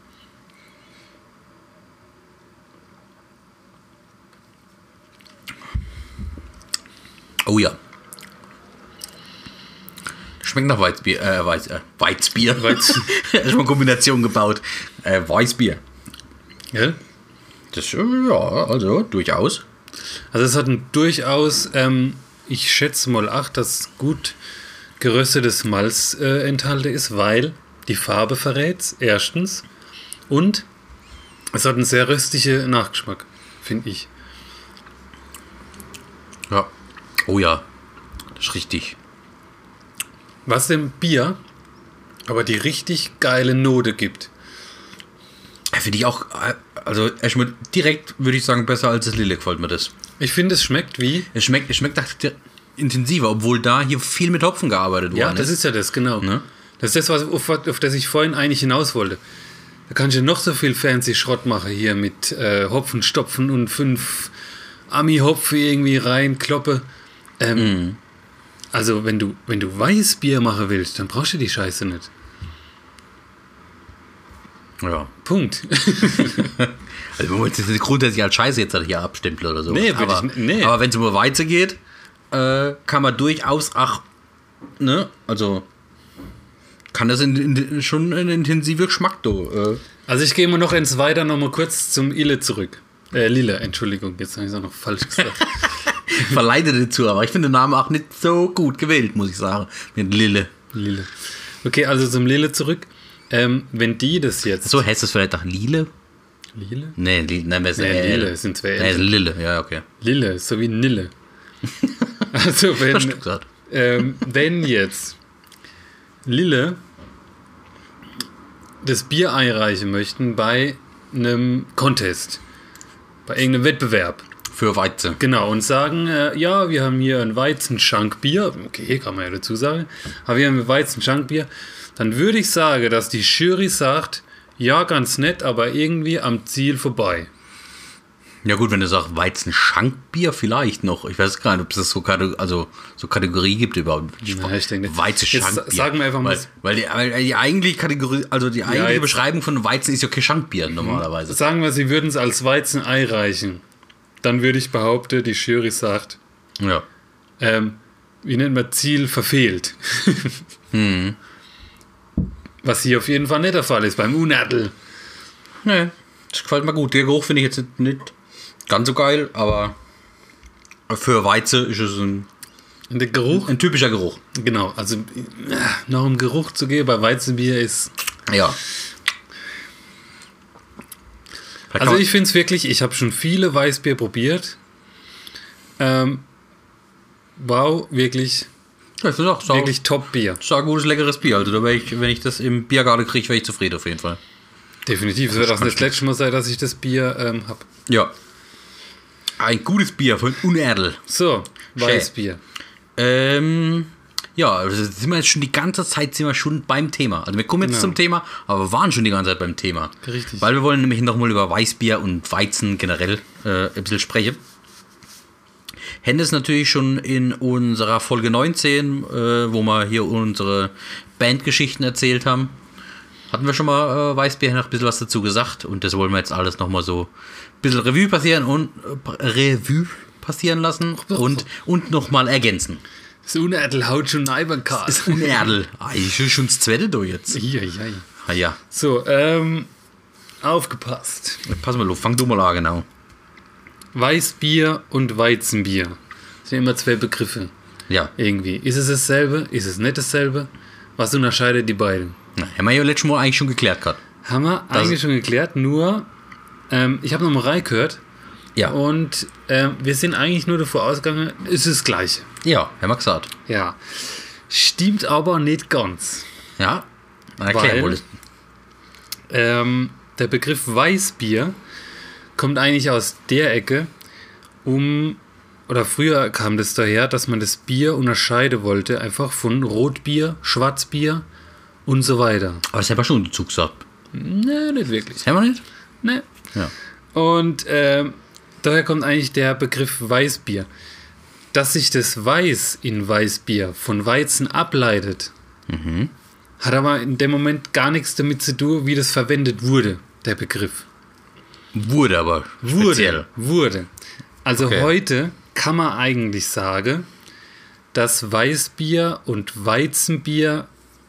Oh ja. Schmeckt nach Weißbier. Äh, Weiß, äh, Weißbier. Weiz. Ich habe eine Kombination gebaut. Äh, Weißbier. Ja? Das, ja, also durchaus. Also es hat ein durchaus, ähm, ich schätze mal acht, dass gut geröstetes Malz äh, enthalten ist, weil die Farbe verrät erstens und es hat einen sehr röstigen Nachgeschmack, finde ich. Ja. Oh ja, das ist richtig. Was dem Bier aber die richtig geile Note gibt. Finde ich auch, also erstmal direkt würde ich sagen, besser als das Lille gefällt mir das. Ich finde, es schmeckt wie... Es schmeckt, es schmeckt intensiver, obwohl da hier viel mit Hopfen gearbeitet wurde. Ja, das ist ja das, genau. Ne? Das ist das, was, auf, auf das ich vorhin eigentlich hinaus wollte. Da kannst du noch so viel fancy Schrott machen hier mit äh, Hopfen stopfen und fünf Ami-Hopfen irgendwie reinkloppe. Ähm, mm. Also wenn du, wenn du Weißbier machen willst, dann brauchst du die Scheiße nicht. Ja. Punkt. Also wir wollen jetzt nicht grundsätzlich als Scheiße jetzt hier abstempeln oder so. Nee, aber, ich, nee. aber wenn es um Weizen geht, äh, kann man durchaus, ach, ne, also kann das in, in, schon ein intensiver Geschmack, du. Äh. Also ich gehe mal noch ins Weiter noch mal kurz zum Ille zurück. Äh, Lille, Entschuldigung, jetzt habe ich es auch noch falsch gesagt. Verleite dazu, aber ich finde den Namen auch nicht so gut gewählt, muss ich sagen. Mit Lille. Lille. Okay, also zum Lille zurück. Ähm, wenn die das jetzt... So heißt es vielleicht auch Lille? Lille? Nee, Lille, nein, es nee, äh, Lille sind zwei nee, Lille, ja, okay. Lille, so wie Nille. Also wenn, ähm, wenn jetzt Lille das Bier einreichen möchten bei einem Contest, bei irgendeinem Wettbewerb. Für Weizen. Genau, und sagen, äh, ja, wir haben hier ein Weizenschankbier, okay, kann man ja dazu sagen, aber wir haben ein Weizenschankbier, dann würde ich sagen, dass die Jury sagt, ja, ganz nett, aber irgendwie am Ziel vorbei. Ja gut, wenn du sagst Weizenschankbier vielleicht noch. Ich weiß gar nicht, ob es das so, also, so Kategorie gibt überhaupt. Ja, ich denke, Weizenschankbier. Sagen wir einfach mal. Weil, weil, die, weil die eigentliche Kategorie, also die eigentliche ja, Beschreibung von Weizen ist ja kein Schankbier normalerweise. Sagen wir, sie würden es als Weizen einreichen. Dann würde ich behaupten, die Jury sagt, ja. ähm, wie nennt man Ziel verfehlt. hm. Was hier auf jeden Fall nicht der Fall ist beim Unadel. Nee, das gefällt mir gut. Der Geruch finde ich jetzt nicht ganz so geil, aber für Weizen ist es ein, der Geruch? ein typischer Geruch. Genau, also noch um Geruch zu gehen bei Weizenbier ist... Ja. Also ich finde es wirklich, ich habe schon viele Weißbier probiert. Ähm, wow, wirklich... Ja, ich auch, sau, wirklich Top-Bier. Das ist ein gutes, leckeres Bier. Also da wäre ich, wenn ich das im Biergarten kriege, wäre ich zufrieden auf jeden Fall. Definitiv. Es wird auch das letzte Mal sein, dass ich das Bier ähm, habe. Ja. Ein gutes Bier von Unerdl. So, Weißbier. Ähm, ja, also sind wir jetzt schon die ganze Zeit sind wir schon beim Thema. Also wir kommen jetzt Genau. zum Thema, aber wir waren schon die ganze Zeit beim Thema. Richtig. Weil wir wollen nämlich nochmal über Weißbier und Weizen generell äh, ein bisschen sprechen. Hennes natürlich schon in unserer Folge neunzehn, äh, wo wir hier unsere Bandgeschichten erzählt haben. Hatten wir schon mal äh, Weißbier noch ein bisschen was dazu gesagt und das wollen wir jetzt alles nochmal so ein bisschen Revue passieren und äh, Revue passieren lassen und, und nochmal ergänzen. Das Unerdl haut schon rein, Karl. Das Unerdl. Ah, ich will schon das Zweite da jetzt. Ja, ja. Ah, ja. So, ähm, aufgepasst. Pass mal auf, fang du mal an, genau. Weißbier und Weizenbier. Das sind immer zwei Begriffe. Ja. Irgendwie. Ist es dasselbe? Ist es nicht dasselbe? Was unterscheidet die beiden? Na, haben wir ja letztes Mal eigentlich schon geklärt gerade. Haben wir Das eigentlich schon geklärt, nur ähm, ich habe noch mal reingehört Ja. und ähm, wir sind eigentlich nur davor ausgegangen, es ist das Gleiche. Ja, haben wir gesagt. Ja. Stimmt aber nicht ganz. Ja. Na, erklär Weil- wohl. Ähm, der Begriff Weißbier kommt eigentlich aus der Ecke, um, oder früher kam das daher, dass man das Bier unterscheiden wollte, einfach von Rotbier, Schwarzbier und so weiter. Aber das haben wir schon dazu gesagt. Ne, nicht wirklich. Das haben wir nicht? Ne. Ja. Und ähm, daher kommt eigentlich der Begriff Weißbier. Dass sich das Weiß in Weißbier von Weizen ableitet, hat aber in dem Moment gar nichts damit zu tun, wie das verwendet wurde, der Begriff. Wurde aber speziell. Wurde. Wurde. Also Okay. heute kann man eigentlich sagen, dass Weißbier und Weizenbier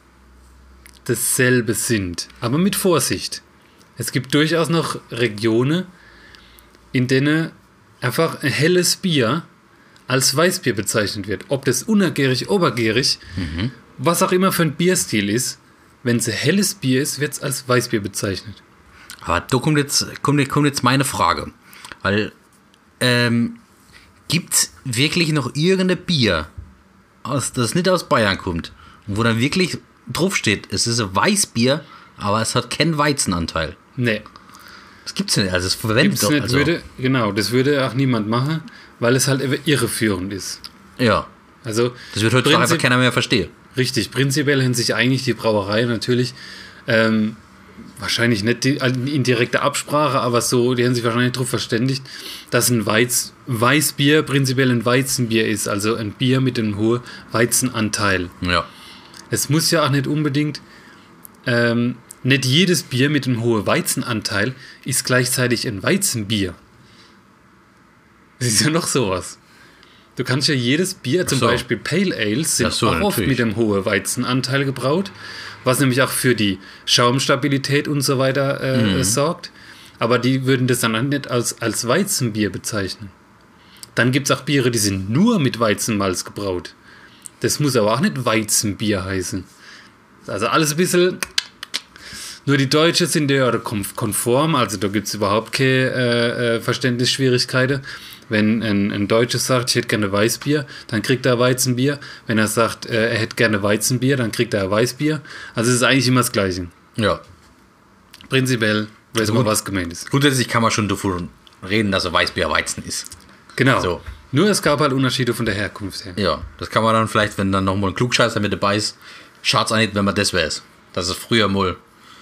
dasselbe sind. Aber mit Vorsicht. Es gibt durchaus noch Regionen, in denen einfach ein helles Bier als Weißbier bezeichnet wird. Ob das unergärig, obergärig, was auch immer für ein Bierstil ist, wenn es ein helles Bier ist, wird es als Weißbier bezeichnet. Aber da kommt jetzt, kommt, kommt jetzt meine Frage. Weil, ähm, gibt es wirklich noch irgendein Bier, aus, das nicht aus Bayern kommt, wo dann wirklich draufsteht, es ist ein Weißbier, aber es hat keinen Weizenanteil? Nee. Das gibt's nicht. Also, es verwendet Gibt's doch. nicht, Also, würde, genau, das würde auch niemand machen, weil es halt irreführend ist. ja, Also das wird heutzutage einfach Prinzip- keiner mehr verstehen. Richtig, prinzipiell haben sich eigentlich die Brauerei natürlich ähm, wahrscheinlich nicht die, in direkter Absprache, aber so, die haben sich wahrscheinlich darauf verständigt, dass ein Weiz, Weißbier prinzipiell ein Weizenbier ist, also ein Bier mit einem hohen Weizenanteil. Ja. Es muss ja auch nicht unbedingt, ähm, nicht jedes Bier mit einem hohen Weizenanteil ist gleichzeitig ein Weizenbier. Das ist ja noch sowas. Du kannst ja jedes Bier, zum so. Beispiel Pale Ales, sind Ach so, auch oft natürlich. mit einem hohen Weizenanteil gebraut, was nämlich auch für die Schaumstabilität und so weiter äh, sorgt. Aber die würden das dann nicht als, als Weizenbier bezeichnen. Dann gibt es auch Biere, die sind nur mit Weizenmalz gebraut. Das muss aber auch nicht Weizenbier heißen. Also alles ein bisschen... Nur die Deutschen sind ja konform, also da gibt es überhaupt keine äh, äh, Verständnisschwierigkeiten. Wenn ein, ein Deutscher sagt, ich hätte gerne Weißbier, dann kriegt er Weizenbier. Wenn er sagt, äh, er hätte gerne Weizenbier, dann kriegt er Weißbier. Also es ist eigentlich immer das Gleiche. Ja. Prinzipiell weiß man, gut. was gemeint ist. Grundsätzlich kann man schon davon reden, dass ein Weißbier Weizen ist. Genau. So. Nur es gab halt Unterschiede von der Herkunft her. Ja, das kann man dann vielleicht, wenn dann nochmal ein Klugscheißer mit dabei ist, schaut's an nicht, wenn man das weiß. Das ist früher mal.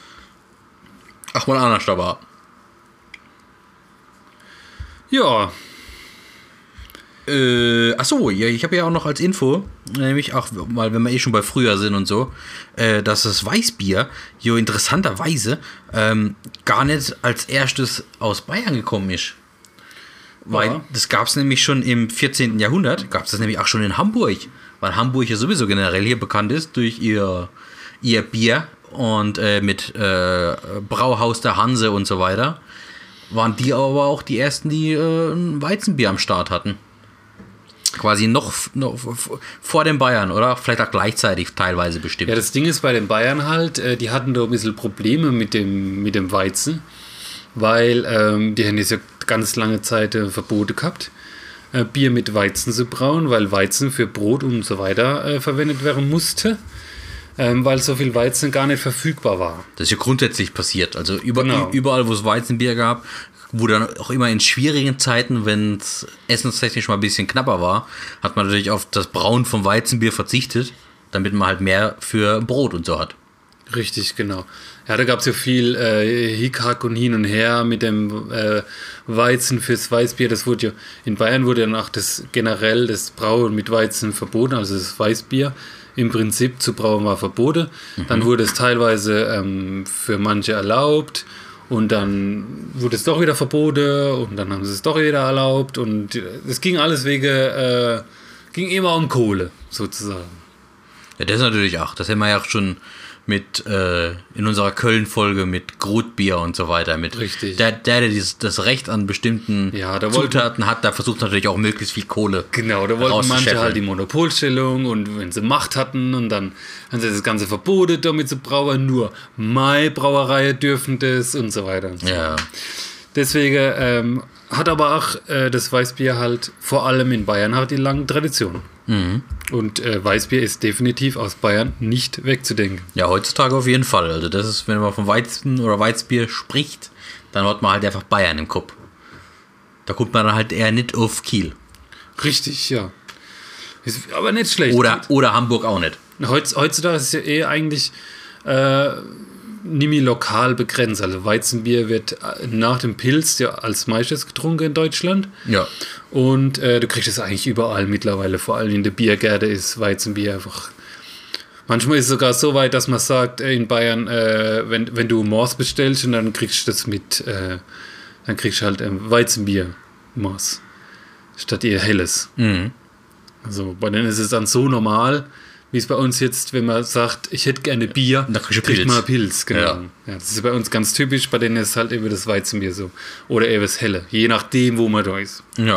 Ach, mal anders da war. Ja, Äh, achso, ja, ich habe ja auch noch als Info, nämlich auch mal, wenn wir eh schon bei früher sind und so, äh, dass das Weißbier, jo interessanterweise, ähm, gar nicht als erstes aus Bayern gekommen ist. Weil Ja. das gab es nämlich schon im vierzehnten Jahrhundert, gab es das nämlich auch schon in Hamburg, weil Hamburg ja sowieso generell hier bekannt ist durch ihr, ihr Bier und äh, mit äh, Brauhaus der Hanse und so weiter, waren die aber auch die ersten, die äh, ein Weizenbier am Start hatten. Quasi noch, noch vor den Bayern, oder? Vielleicht auch gleichzeitig teilweise bestimmt. Ja, das Ding ist bei den Bayern halt, äh, die hatten da ein bisschen Probleme mit dem, mit dem Weizen, weil ähm, die haben jetzt ja ganz lange Zeit äh, Verbote gehabt, äh, Bier mit Weizen zu brauen, weil Weizen für Brot und so weiter äh, verwendet werden musste, ähm, weil so viel Weizen gar nicht verfügbar war. Das ist ja grundsätzlich passiert. Also über, Genau. überall, wo es Weizenbier gab, wo dann auch immer in schwierigen Zeiten, wenn es essenstechnisch mal ein bisschen knapper war, hat man natürlich auf das Brauen vom Weizenbier verzichtet, damit man halt mehr für Brot und so hat. Richtig, genau. Ja, da gab es ja viel äh, Hickhack und hin und her mit dem äh, Weizen fürs Weißbier. Das wurde ja, in Bayern wurde dann auch das generell das Brauen mit Weizen verboten, also das Weißbier im Prinzip zu brauen war verboten. Mhm. Dann wurde es teilweise ähm, für manche erlaubt und dann wurde es doch wieder verboten und dann haben sie es doch wieder erlaubt und es ging alles wegen, äh, ging immer um Kohle sozusagen. Ja, das natürlich auch. Das haben wir ja auch schon mit äh, in unserer Köln-Folge mit Grutbier und so weiter. Mit Richtig. Der, der, der dieses, das Recht an bestimmten ja, da Zutaten hat, da versucht natürlich auch möglichst viel Kohle. Genau, da wollten manche halt die Monopolstellung und wenn sie Macht hatten und dann haben sie das Ganze verboten, damit sie brauen, nur Mai Brauerei dürfen das und so weiter. Und so. Ja. Deswegen ähm, hat aber auch äh, das Weißbier halt vor allem in Bayern halt die lange Tradition. Mhm. Und äh, Weißbier ist definitiv aus Bayern nicht wegzudenken. Ja, heutzutage auf jeden Fall. Also das ist, wenn man von Weizen oder Weißbier spricht, dann hat man halt einfach Bayern im Kopf. Da guckt man dann halt eher nicht auf Kiel. Richtig, ja. Ist aber nicht schlecht. Oder, oder Hamburg auch nicht. Heutz, heutzutage ist es ja eh eigentlich äh, nicht mehr lokal begrenzt. Also Weizenbier wird nach dem Pilz ja als meistes getrunken in Deutschland. Ja. Und äh, du kriegst es eigentlich überall mittlerweile. Vor allem in der Biergärte ist Weizenbier einfach. Manchmal ist es sogar so weit, dass man sagt, äh, in Bayern, äh, wenn, wenn du Mors bestellst und dann kriegst du das mit, äh, dann kriegst du halt ähm, Weizenbier Mors statt ihr helles. Mhm. Also bei denen ist es dann so normal, wie es bei uns jetzt, wenn man sagt, ich hätte gerne Bier, dann kriegst du kriegt Pilz. man Pilz. Genau. Ja. Ja, das ist bei uns ganz typisch, bei denen ist es halt eben das Weizenbier so. Oder eben das Helle, je nachdem, wo man da ist. Ja.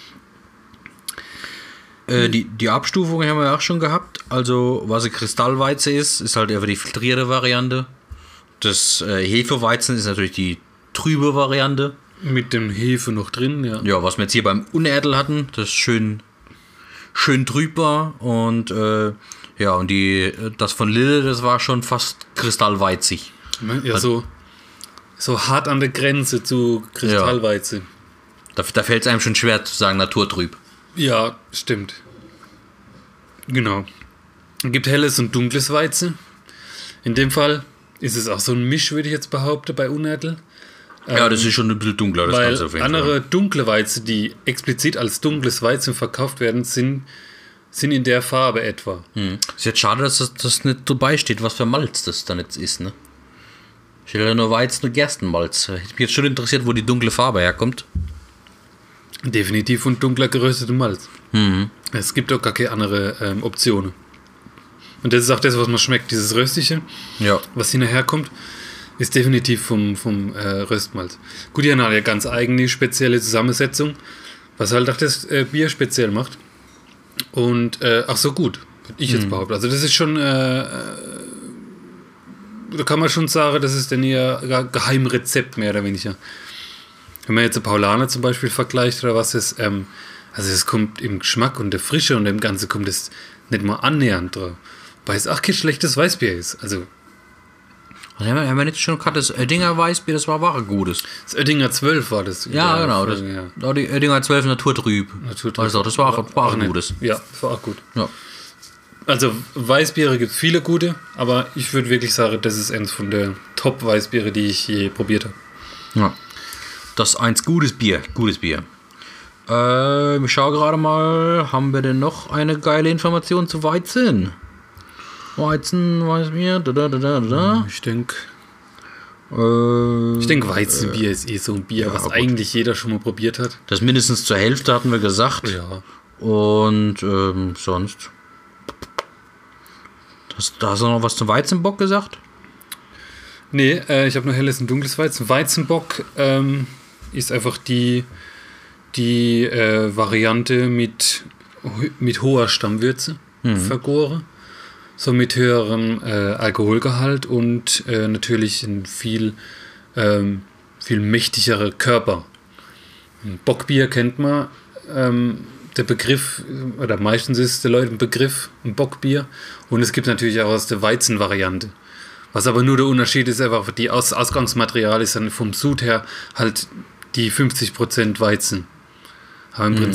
Äh, die, die Abstufung haben wir auch schon gehabt. Also, was ein Kristallweizen ist, ist halt eher die filtrierte Variante. Das äh, Hefeweizen ist natürlich die trübe Variante. Mit dem Hefe noch drin, ja. Ja, was wir jetzt hier beim Unerdl hatten, das ist schön, schön trüb war. Und äh, ja, und die, das von Lille, das war schon fast kristallweizig. Ja, so, so hart an der Grenze zu Kristallweizen. Da, da fällt es einem schon schwer zu sagen, naturtrüb. Ja, stimmt. Genau. Es gibt helles und dunkles Weizen. In dem Fall ist es auch so ein Misch, würde ich jetzt behaupten, bei Unerdl. Ja, das ist schon ein bisschen dunkler, das Weil Ganze auf jeden andere Fall. dunkle Weizen, die explizit als dunkles Weizen verkauft werden, sind, sind in der Farbe etwa. Hm. Ist jetzt schade, dass das, das nicht dabei steht, was für Malz das dann jetzt ist, ne? Steht ja nur Weizen und Gerstenmalz. Hätte mich jetzt schon interessiert, wo die dunkle Farbe herkommt. Definitiv von dunkler geröstetem Malz. Mhm. Es gibt auch gar keine andere ähm, Optionen. Und das ist auch das, was man schmeckt. Dieses Röstliche, Ja. was hinterher kommt, ist definitiv vom, vom äh, Röstmalz. Gut, die haben halt eine ganz eigene, spezielle Zusammensetzung, was halt auch das äh, Bier speziell macht. Und äh, ach so gut, würde ich jetzt Mhm. behaupten. Also das ist schon, äh, äh, da kann man schon sagen, das ist dann eher ein Geheimrezept, mehr oder weniger. Wenn man jetzt eine Paulaner zum Beispiel vergleicht oder was ist, ähm, also es kommt im Geschmack und der Frische und dem Ganzen kommt es nicht mal annähernd drauf. Weil es auch kein schlechtes Weißbier ist. Also Also haben wir, haben wir nicht schon gehabt, das Oettinger Weißbier, das war wahre Gutes. das Oettinger zwölf war das. Ja, genau. Das, ja. ja. Die Oettinger zwölf Naturtrüb. Naturtrüb. Also, das war, war auch ein nicht. Gutes. Ja, das war auch gut. Ja. Also Weißbiere gibt es viele gute, aber ich würde wirklich sagen, das ist eins von der Top-Weißbiere, die ich je probiert habe. Ja. Das ist eins gutes Bier. Gutes Bier. Äh, ich schaue gerade mal, haben wir denn noch eine geile Information zu Weizen? Weizen, Weißbier, da, da, da, da, da. Ich denke, Äh, ich denk, Weizenbier ist eh so ein Bier, ja, was gut. eigentlich jeder schon mal probiert hat. Das mindestens zur Hälfte hatten wir gesagt. Ja. Und ähm, sonst. Das, da hast du noch was zum Weizenbock gesagt? Nee, äh, ich habe nur helles und dunkles Weizen. Weizenbock ähm, ist einfach die, die äh, Variante mit, mit hoher Stammwürze vergoren. So mit höherem äh, Alkoholgehalt und äh, natürlich ein viel, ähm, viel mächtigerer Körper. Ein Bockbier kennt man. Ähm, der Begriff, oder meistens ist der Leute ein Begriff, ein Bockbier. Und es gibt natürlich auch aus der Weizenvariante. Was aber nur der Unterschied ist, einfach die Aus Ausgangsmaterial ist dann vom Sud her halt die fünfzig Prozent Weizen. Aber im Mhm. Prinzip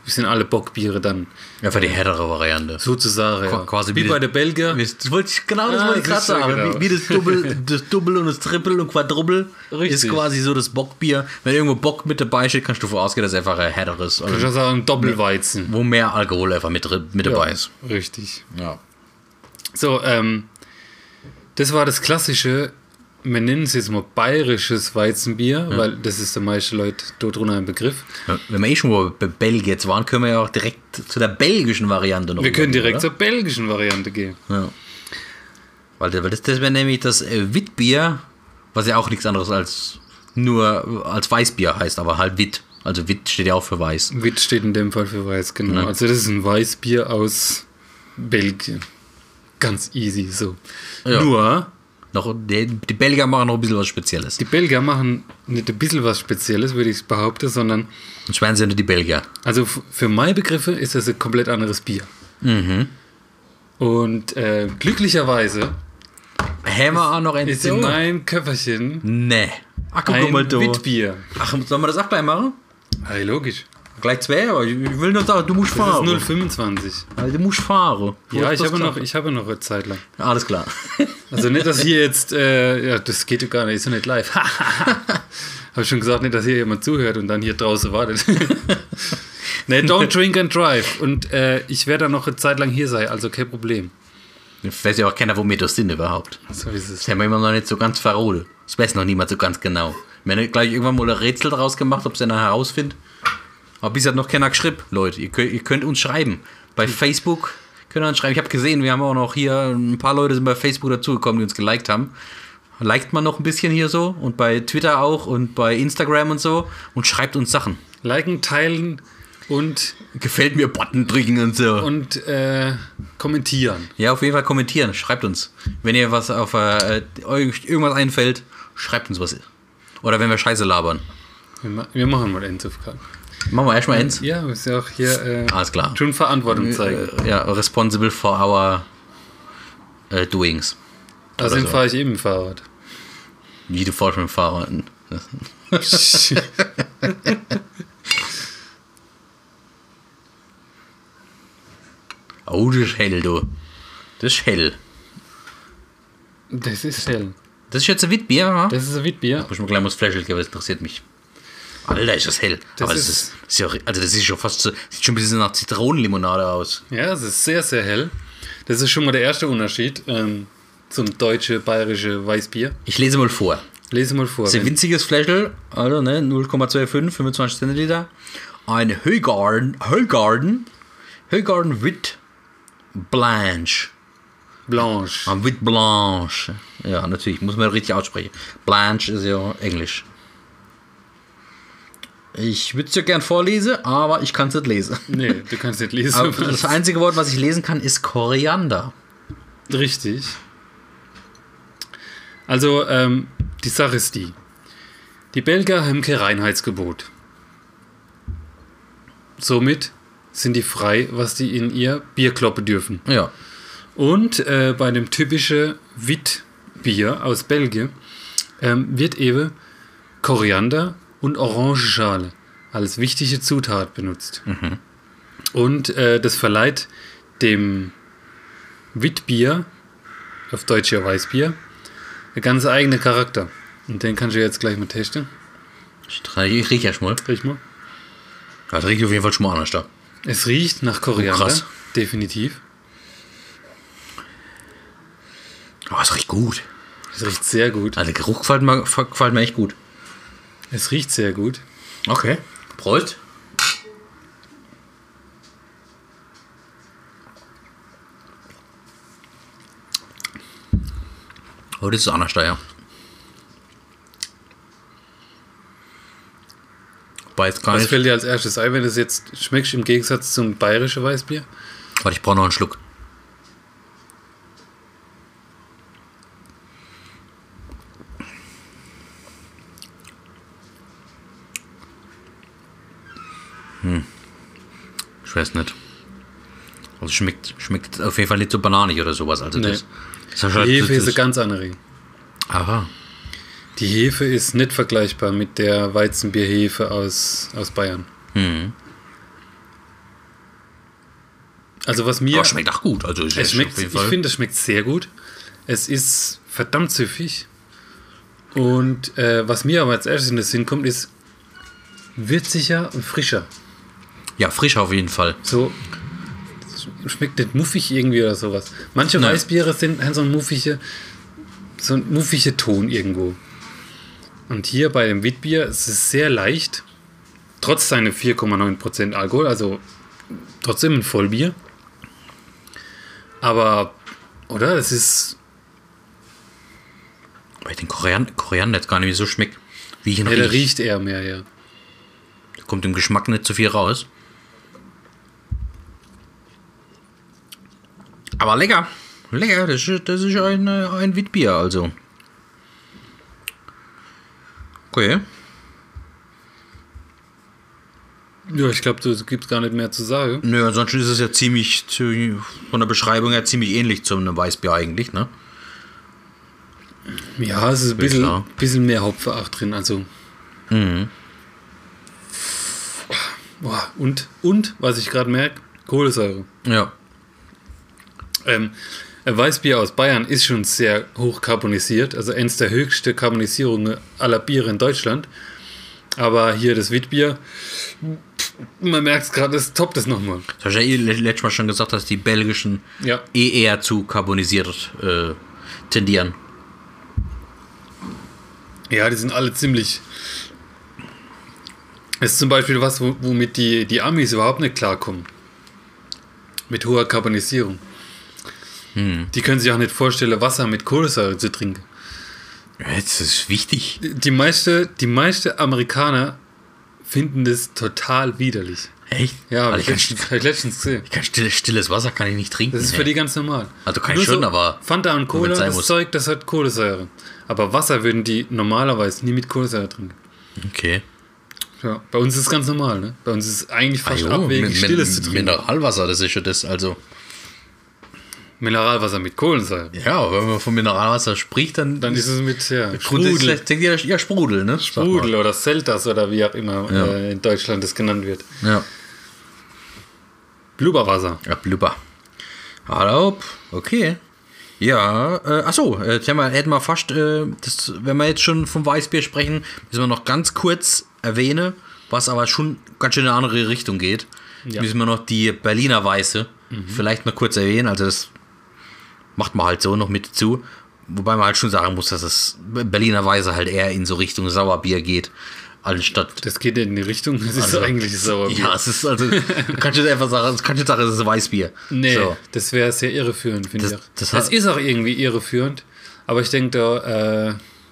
sind alle Bockbiere dann. Ja, für die härtere Variante. Sozusagen, ja. Quasi wie, wie bei der Belgier. Das wollte ich, genau das Ah, wollte ich gerade sicher, sagen. genau. Wie, wie das Double, das Double und das Triple und Quadruple Richtig. ist quasi so das Bockbier. Wenn irgendwo Bock mit dabei steht, kannst du davon ausgehen, dass es einfach ein härteres, Ich würde also, sagen, Doppelweizen. wo mehr Alkohol einfach mit, drin- mit dabei Ja, ist. richtig. Ja. So, ähm, das war das klassische, wir nennen es jetzt mal bayerisches Weizenbier, Ja. weil das ist der meisten Leute dort drunter ein Begriff. Wenn wir eh schon mal bei Belgien jetzt waren, können wir ja auch direkt zu der belgischen Variante noch Wir können übergehen, direkt oder? zur belgischen Variante gehen. Ja. Weil das, weil das, das wäre nämlich das äh, Witbier, was ja auch nichts anderes als nur als Weißbier heißt, aber halt Witt. Also Witt steht ja auch für Weiß. Witt steht in dem Fall für Weiß, genau. Ja. Also das ist ein Weißbier aus Belgien. Ganz easy so. Ja. Nur, Noch, die, die Belgier machen noch ein bisschen was Spezielles. die Belgier machen nicht ein bisschen was Spezielles, würde ich behaupten, sondern, Und schweren sind die Belgier. also f- für meine Begriffe ist das ein komplett anderes Bier. Mhm. Und äh, glücklicherweise Haben wir auch noch ein ist in meinem Köfferchen Nee. Ach, guck ein mal da. Witbier. Ach, sollen wir das auch gleich machen? Hey, logisch. Gleich zwei, aber ich will nur sagen, du musst Das fahren. ist null Komma fünfundzwanzig. Also, du musst fahren. Wo Ja, ist ich das habe klar? noch, ich habe noch eine Zeit lang. Alles klar. Also nicht, dass hier jetzt, äh, ja, das geht ja gar nicht, ist ja nicht live. Habe ich schon gesagt, nicht, dass hier jemand zuhört und dann hier draußen wartet. Ne, don't drink and drive. Und äh, ich werde dann noch eine Zeit lang hier sein, also kein Problem. Ich weiß ja auch keiner, wo wir das sind überhaupt. So ist es. Das haben wir immer noch nicht so ganz verrodet. Das weiß noch niemand so ganz genau. Wir haben gleich irgendwann mal ein Rätsel draus gemacht, ob es einer herausfindet. Aber bisher hat noch keiner geschrieben, Leute. Ihr könnt, ihr könnt uns schreiben. Bei Facebook könnt ihr uns schreiben. Ich habe gesehen, wir haben auch noch hier, ein paar Leute sind bei Facebook dazugekommen, die uns geliked haben. Liked man noch ein bisschen hier so. Und bei Twitter auch und bei Instagram und so. Und schreibt uns Sachen. Liken, teilen und, Gefällt mir, Button drücken und so. und äh, kommentieren. Ja, auf jeden Fall kommentieren. Schreibt uns. Wenn ihr was auf äh, euch irgendwas einfällt, schreibt uns was. Oder wenn wir Scheiße labern. Wir, ma wir machen mal Endaufgaben. Machen wir erstmal eins. Ja, ist ja auch hier äh, Alles klar. schon Verantwortung zeigen. Äh, ja, responsible for our äh, doings. Außerdem so. fahre ich eben Fahrrad. Wie du vorhin mit dem Fahrrad. Oh, das ist hell, du. Das ist hell. Das ist hell. Das ist jetzt ein Witbier, oder? Das ist ein Witbier. Muss ich mir gleich mal das Fläschchen geben, das interessiert mich. Alter, ist das hell. Das Aber das ist- ist, das ist ja, also das ist schon fast so, sieht schon ein bisschen nach Zitronenlimonade aus. Ja, es ist sehr, sehr hell. Das ist schon mal der erste Unterschied ähm, zum deutsche, bayerische Weißbier. Ich lese mal vor. Lese mal vor. Das ist ein wenn- winziges Fläschel, also ne, null Komma fünfundzwanzig, fünfundzwanzig Zentiliter. Ein Högarden, Högarden, Högarden Wit Blanche. Blanche. Ein Wit Blanche. Ja, natürlich, muss man richtig aussprechen. Blanche ist ja Englisch. Ich würde es ja gern vorlesen, aber ich kann es nicht lesen. Nee, du kannst nicht lesen. Aber das einzige Wort, was ich lesen kann, ist Koriander. Richtig. Also, ähm, die Sache ist die. Die Belgier haben kein Reinheitsgebot. Somit sind die frei, was die in ihr Bier kloppen dürfen. Ja. Und äh, bei dem typischen Witbier aus Belgien ähm, wird eben Koriander und Orangenschale als wichtige Zutat benutzt. Mhm. Und äh, das verleiht dem Witbier, auf Deutsch ja Weißbier, einen ganz eigenen Charakter. Und den kannst du jetzt gleich mal testen. Ich, ich rieche ja schon mal. Riech mal. Das riecht auf jeden Fall schon mal anders da. Es riecht nach Koriander. Oh, krass. Definitiv. Aber es riecht gut. Es riecht sehr gut. Also der Geruch gefällt mir, gefällt mir echt gut. Es riecht sehr gut. Okay. Prost. Oh, das ist anders da, ja. Wobei jetzt gar Was nicht. fällt dir als erstes ein, wenn du es jetzt schmeckst im Gegensatz zum bayerischen Weißbier? Warte, ich brauche noch einen Schluck. Hm. Ich weiß nicht. Also schmeckt, schmeckt auf jeden Fall nicht so bananig oder sowas. Also Nee. das, das ist Die halt, Hefe das, ist eine das, ganz andere. aha. Die Hefe ist nicht vergleichbar mit der Weizenbierhefe aus, aus Bayern. Hm. Also was mir... Aber schmeckt auch gut. Also ist es schmeckt, auf jeden ich Fall. finde, es schmeckt sehr gut. Es ist verdammt süffig. Und äh, was mir aber als erstes in den Sinn kommt, ist würziger und frischer. Ja, frisch auf jeden Fall. So, schmeckt nicht muffig irgendwie oder sowas. Manche Nein. Weißbiere sind haben so ein muffige, so ein muffige Ton irgendwo. Und hier bei dem Witbier ist es sehr leicht, trotz seiner vier Komma neun Prozent Alkohol, also trotzdem ein Vollbier. Aber, oder? Das ist, Weil ich den Koriander, Koriander jetzt gar nicht so schmeckt, wie ich ihn ja, der rieche. riecht eher mehr, ja. Da kommt im Geschmack nicht so viel raus. Aber lecker. Lecker, das ist, das ist ein, äh, ein Witbier, also. Okay. Ja, ich glaube, du gibst gar nicht mehr zu sagen. Nö, ansonsten ist es ja ziemlich, zu, von der Beschreibung her ziemlich ähnlich zu einem Weißbier eigentlich, ne? Ja, es ist ein bisschen, klar. bisschen mehr Hopfen auch drin, also. Mhm. Boah, und, und, was ich gerade merke, Kohlensäure. Ja. Ähm, ein Weißbier aus Bayern ist schon sehr hoch karbonisiert, also eins der höchsten Karbonisierungen aller Biere in Deutschland. Aber hier das Witbier, man merkt es gerade, es toppt es nochmal. Du hast ja eh letztes Mal schon gesagt, dass die belgischen Ja. eh eher zu karbonisiert äh, tendieren. Ja, die sind alle ziemlich. Das ist zum Beispiel was, womit die, die Amis überhaupt nicht klarkommen. Mit hoher Karbonisierung. Hm. Die können sich auch nicht vorstellen, Wasser mit Kohlensäure zu trinken. Ja, das ist wichtig. Die meisten die meiste Amerikaner finden das total widerlich. Echt? Ja, habe also ich, ich, letztens- kann, hab ich letztens gesehen. ich kann stilles, stilles Wasser kann ich nicht trinken. Das ist für ey. die ganz normal. Also kann Nur ich schon, aber Fanta und nur Cola, wenn's sein das muss. Zeug, das hat Kohlensäure. Aber Wasser würden die normalerweise nie mit Kohlensäure trinken. Okay. Ja, bei uns ist es ganz normal, ne? Bei uns ist es eigentlich fast Ah, jo, abwegig, mit- Stilles mit- zu trinken. Mineralwasser, das ist ja das, also. Mineralwasser mit Kohlensäure. Ja, wenn man von Mineralwasser spricht, dann, Dann ist es mit ja, Sprudel. Sprudel, Denkt ihr, ja, Sprudel, ne? Sag mal. Sprudel oder Selters oder wie auch immer Ja. äh, in Deutschland das genannt wird. Ja. Blubberwasser. Ja, blubber. Hallo, okay. Ja, äh, achso, äh, jetzt haben wir- hätten wir fast, äh, das, wenn wir jetzt schon vom Weißbier sprechen, müssen wir noch ganz kurz erwähnen, was aber schon ganz schön in eine andere Richtung geht. Ja. Müssen wir noch die Berliner Weiße vielleicht noch kurz erwähnen, also das macht man halt so noch mit zu. Wobei man halt schon sagen muss, dass das Berliner Weiße halt eher in so Richtung Sauerbier geht, anstatt. Das geht in die Richtung, das ist Also, eigentlich Sauerbier. Ja, es ist also, du kannst jetzt einfach sagen, du kannst jetzt sagen, es ist Weißbier. Nee, So. das wäre sehr irreführend, finde Das- ich auch. das Das, hat- ist auch irgendwie irreführend, aber ich denke da, äh,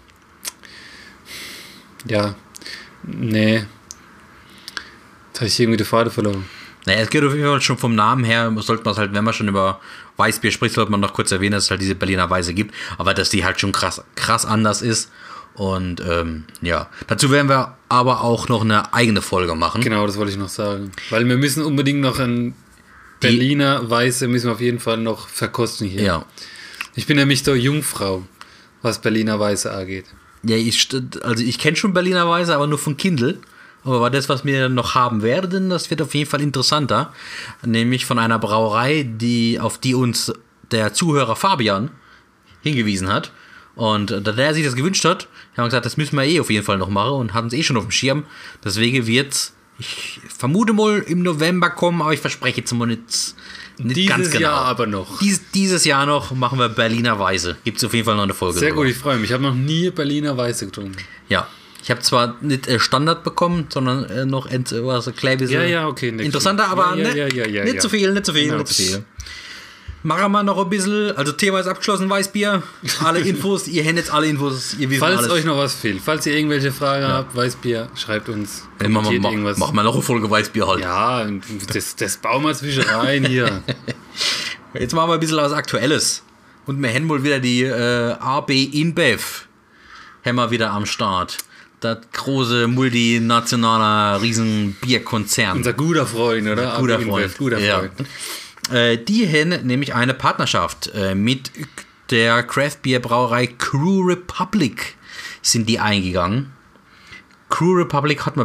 ja, nee, jetzt habe ich irgendwie die Faden verloren. Naja, es geht auf jeden Fall schon vom Namen her, sollte man es halt, wenn man schon über Weißbier spricht, sollte man noch kurz erwähnen, dass es halt diese Berliner Weiße gibt, aber dass die halt schon krass, krass anders ist. Und ähm, ja, dazu werden wir aber auch noch eine eigene Folge machen. Genau, das wollte ich noch sagen. Weil wir müssen unbedingt noch ein Berliner Weiße, müssen wir auf jeden Fall noch verkosten hier. Ja. Ich bin nämlich der Jungfrau, was Berliner Weiße angeht. Ja, ich, st- also ich kenne schon Berliner Weiße, aber nur von Kindle. Aber das, was wir noch haben werden, das wird auf jeden Fall interessanter. Nämlich von einer Brauerei, die, auf die uns der Zuhörer Fabian hingewiesen hat. Und da der sich das gewünscht hat, haben wir gesagt, das müssen wir eh auf jeden Fall noch machen und hatten es eh schon auf dem Schirm. Deswegen wird ich vermute mal im November kommen, aber ich verspreche jetzt mal nicht, nicht Dieses ganz genau. Jahr aber noch. Dies, dieses Jahr noch machen wir Berliner Weiße. Gibt es auf jeden Fall noch eine Folge. Sehr drüber. gut, ich freue mich. Ich habe noch nie Berliner Weiße getrunken. Ja. Ich habe zwar nicht äh, Standard bekommen, sondern äh, noch ent, äh, was, ein klein bisschen Ja, ja, okay, nicht interessanter, viel. aber Ja, ja, ne, ja, ja, ja, nicht ja. zu viel, nicht zu viel, Ja, nicht zu viel. Machen wir noch ein bisschen, also Thema ist abgeschlossen, Weißbier, alle Infos, ihr habt jetzt alle Infos, ihr wisst Falls alles. euch noch was fehlt, falls ihr irgendwelche Fragen habt, Weißbier, schreibt uns. Äh, machen wir kommentiert mach, irgendwas. mach mal noch eine Folge Weißbier halt. Ja, das, das bauen wir zwischen rein hier. Jetzt machen wir ein bisschen was Aktuelles. Und wir haben wohl wieder die äh, A B InBev haben wir wieder am Start. Das große multinationale Riesenbierkonzern. Unser guter Freund, oder? Guter Aber Freund. Inbev, Guter Ja. Freund. Äh, die haben nämlich eine Partnerschaft äh, mit der Craft Beer Brauerei Crew Republic sind die eingegangen. Crew Republic hat man bestimmt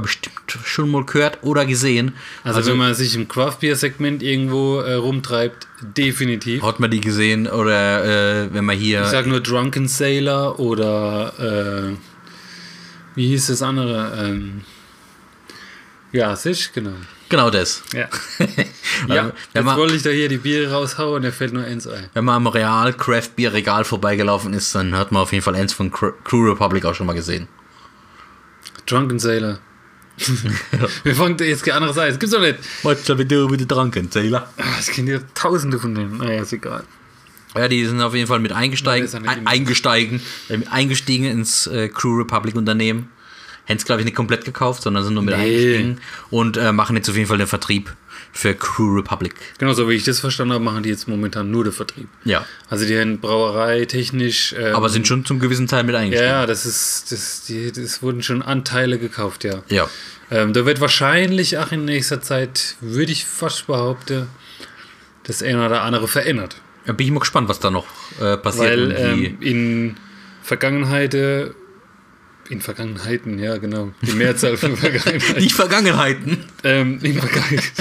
schon mal gehört oder gesehen. Also, also wenn man sich im Craft-Beer-Segment irgendwo äh, rumtreibt, definitiv. Hat man die gesehen oder äh, wenn man hier... Ich sag nur Drunken Sailor oder äh, wie hieß das andere? Ähm, ja, sich, genau. Genau das. Ja, ja jetzt man, wollte ich da hier die Biere raushauen und da fällt nur eins ein. Wenn man am Real Craft Beer Regal vorbeigelaufen ist, dann hat man auf jeden Fall eins von Crew Republic auch schon mal gesehen. Drunken Sailor. Wir fangen jetzt die andere Seite. Das gibt's doch nicht. Was soll wir do mit der Drunken Sailor? Es gibt ja tausende von denen. Naja, ist egal. Ja, die sind auf jeden Fall mit eingesteigen, ein, eingestiegen, äh, eingestiegen ins äh, Crew Republic Unternehmen. Hätten es, glaube ich, nicht komplett gekauft, sondern sind nur mit nee. eingestiegen und äh, machen jetzt auf jeden Fall den Vertrieb für Crew Republic. Genau, so wie ich das verstanden habe, machen die jetzt momentan nur den Vertrieb. Ja. Also die haben Brauerei technisch... Ähm, aber sind schon zum gewissen Teil mit eingestiegen. Ja, das ist, das, die, das wurden schon Anteile gekauft, ja. Ja. Ähm, da wird wahrscheinlich auch in nächster Zeit, würde ich fast behaupten, das eine oder andere verändert. Da bin ich mal gespannt, was da noch äh, passiert. Weil ähm, in Vergangenheit... Äh, In Vergangenheiten, ja, genau. Die Mehrzahl von Vergangenheiten. Die Vergangenheiten. Ähm, in Vergangenheiten.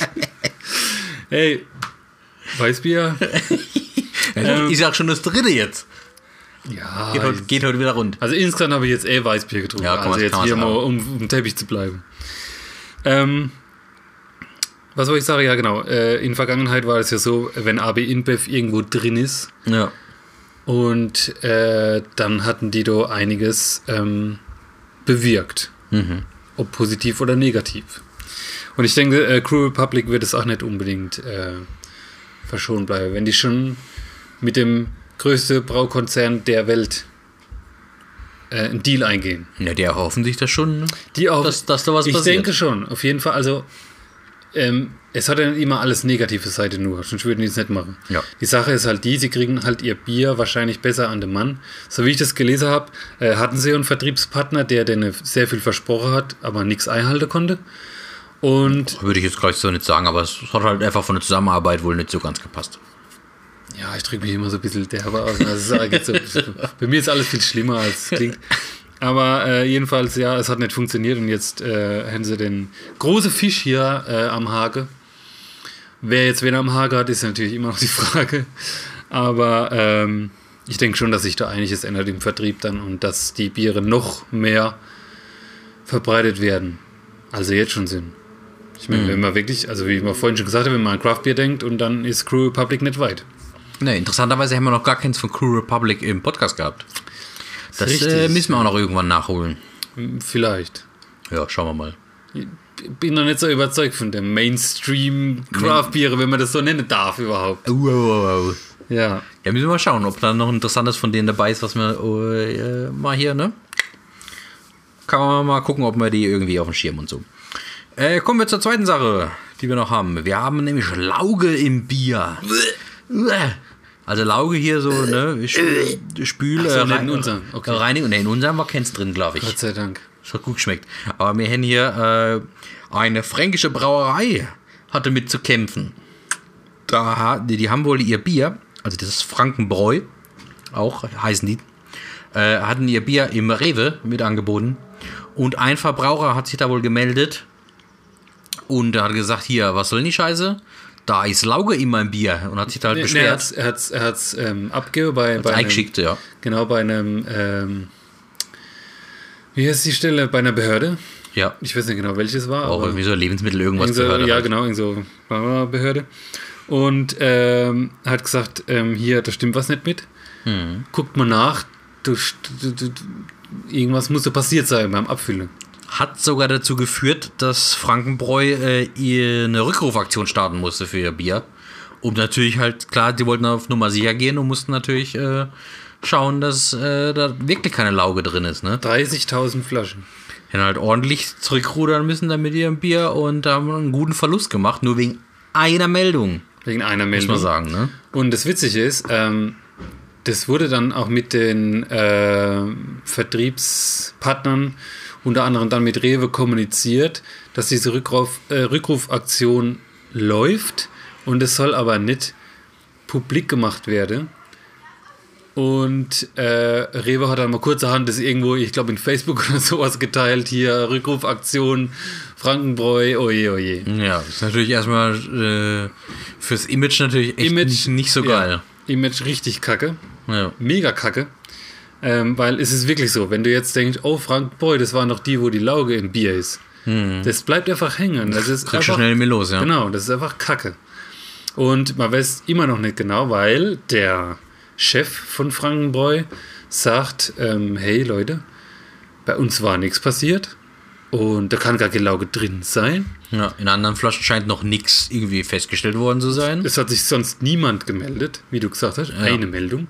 Hey, Weißbier. ähm, ich sag schon das dritte jetzt. Ja. Geht heute, geht heute wieder rund. Also insgesamt habe ich jetzt eh Weißbier getrunken. Ja, also jetzt hier mal, um, um Teppich zu bleiben. Ähm, was soll ich sagen? Ja, genau. Äh, in Vergangenheit war es ja so, wenn A B InBev irgendwo drin ist. Ja. Und äh, dann hatten die da einiges ähm, bewirkt. Mhm. Ob positiv oder negativ. Und ich denke, äh, Crew Republic wird es auch nicht unbedingt äh, verschont bleiben. Wenn die schon mit dem größten Braukonzern der Welt äh, einen Deal eingehen. Ja, die erhoffen sich das schon, ne? Die auch, dass, dass da was ich passiert. Ich denke schon, auf jeden Fall. Also ähm, es hat ja nicht immer alles negative Seite nur, sonst würden die es nicht machen. Ja. Die Sache ist halt die, sie kriegen halt ihr Bier wahrscheinlich besser an den Mann. So wie ich das gelesen habe, äh, hatten sie einen Vertriebspartner, der denen sehr viel versprochen hat, aber nichts einhalten konnte. Und würde ich jetzt gleich so nicht sagen, aber es hat halt einfach von der Zusammenarbeit wohl nicht so ganz gepasst. Ja, ich drücke mich immer so ein bisschen derber aus. Also so, bei mir ist alles viel schlimmer, als es klingt. Aber äh, jedenfalls, ja, es hat nicht funktioniert und jetzt äh, haben sie den großen Fisch hier äh, am Haken. Wer jetzt wen am Haken hat, ist natürlich immer noch die Frage. Aber ähm, ich denke schon, dass sich da einiges ändert im Vertrieb dann und dass die Biere noch mehr verbreitet werden, als sie jetzt schon sind. Ich meine, mhm. wenn man wirklich, also wie ich mal vorhin schon gesagt habe, wenn man an Craft-Bier denkt und dann ist Crew Republic nicht weit. Ne, interessanterweise haben wir noch gar keins von Crew Republic im Podcast gehabt. Das äh, müssen wir auch noch irgendwann nachholen. Vielleicht. Ja, schauen wir mal. Ich bin noch nicht so überzeugt von der Mainstream-Craft-Biere, wenn man das so nennen darf überhaupt. Oh, oh, oh. Ja. Ja, müssen wir mal schauen, ob da noch ein interessantes von denen dabei ist, was wir oh, äh, mal hier, ne? Kann man mal gucken, ob wir die irgendwie auf dem Schirm und so. Äh, kommen wir zur zweiten Sache, die wir noch haben. Wir haben nämlich Lauge im Bier. Also Lauge hier so, ne? Spül, so, äh, rein, in unserem. Okay. Reinigung. Ne, in unserem war keins drin, glaube ich. Gott sei Dank. Das hat gut geschmeckt. Aber wir haben hier äh, eine fränkische Brauerei hatte mit zu kämpfen. Da, die, die haben wohl ihr Bier, also das ist Frankenbräu, auch heißen die, äh, hatten ihr Bier im Rewe mit angeboten. Und ein Verbraucher hat sich da wohl gemeldet und hat gesagt, hier, was soll denn die Scheiße? Da ist Lauge in meinem Bier und hat sich da halt nee, beschwert. Nee, er hat es er hat's, ähm, abgegeben bei, bei eingeschickt, einem, ja. Genau, bei einem, ähm, wie heißt die Stelle? Bei einer Behörde. Ja. Ich weiß nicht genau, welches war. Auch aber irgendwie so Lebensmittel, irgendwas so, Behörde. Ja, halt. genau, irgend so Behörde. Und ähm, hat gesagt, ähm, hier, da stimmt was nicht mit. Mhm. Guckt mal nach, du, du, du, irgendwas musste passiert sein beim Abfüllen. Hat sogar dazu geführt, dass Frankenbräu äh, eine Rückrufaktion starten musste für ihr Bier. Um natürlich halt, klar, die wollten auf Nummer sicher gehen und mussten natürlich äh, schauen, dass äh, da wirklich keine Lauge drin ist. Ne? dreißigtausend Flaschen. Hätten halt ordentlich zurückrudern müssen dann mit ihrem Bier und haben einen guten Verlust gemacht, nur wegen einer Meldung. Wegen einer Meldung. Muss man sagen, ne? Und das Witzige ist, ähm, das wurde dann auch mit den äh, Vertriebspartnern, unter anderem dann mit Rewe, kommuniziert, dass diese Rückruf, äh, Rückrufaktion läuft und es soll aber nicht publik gemacht werden. Und äh, Rewe hat dann mal kurzerhand das irgendwo, ich glaube in Facebook oder sowas geteilt, hier Rückrufaktion, Frankenbräu, oje, oje. Ja, das ist natürlich erstmal äh, fürs Image natürlich echt Image, nicht, nicht so geil. Ja, Image richtig kacke, Ja. mega kacke. Ähm, weil es ist wirklich so, wenn du jetzt denkst, oh Frankenbräu, das waren doch die, wo die Lauge im Bier ist. Hm. Das bleibt einfach hängen. Das ist Kriegst du einfach, schnell mir los, ja. Genau, das ist einfach kacke. Und man weiß immer noch nicht genau, weil der Chef von Frankenbräu sagt, ähm, hey Leute, bei uns war nichts passiert und da kann gar keine Lauge drin sein. Ja, in anderen Flaschen scheint noch nichts irgendwie festgestellt worden zu sein. Es hat sich sonst niemand gemeldet, wie du gesagt hast, Ja. eine Meldung.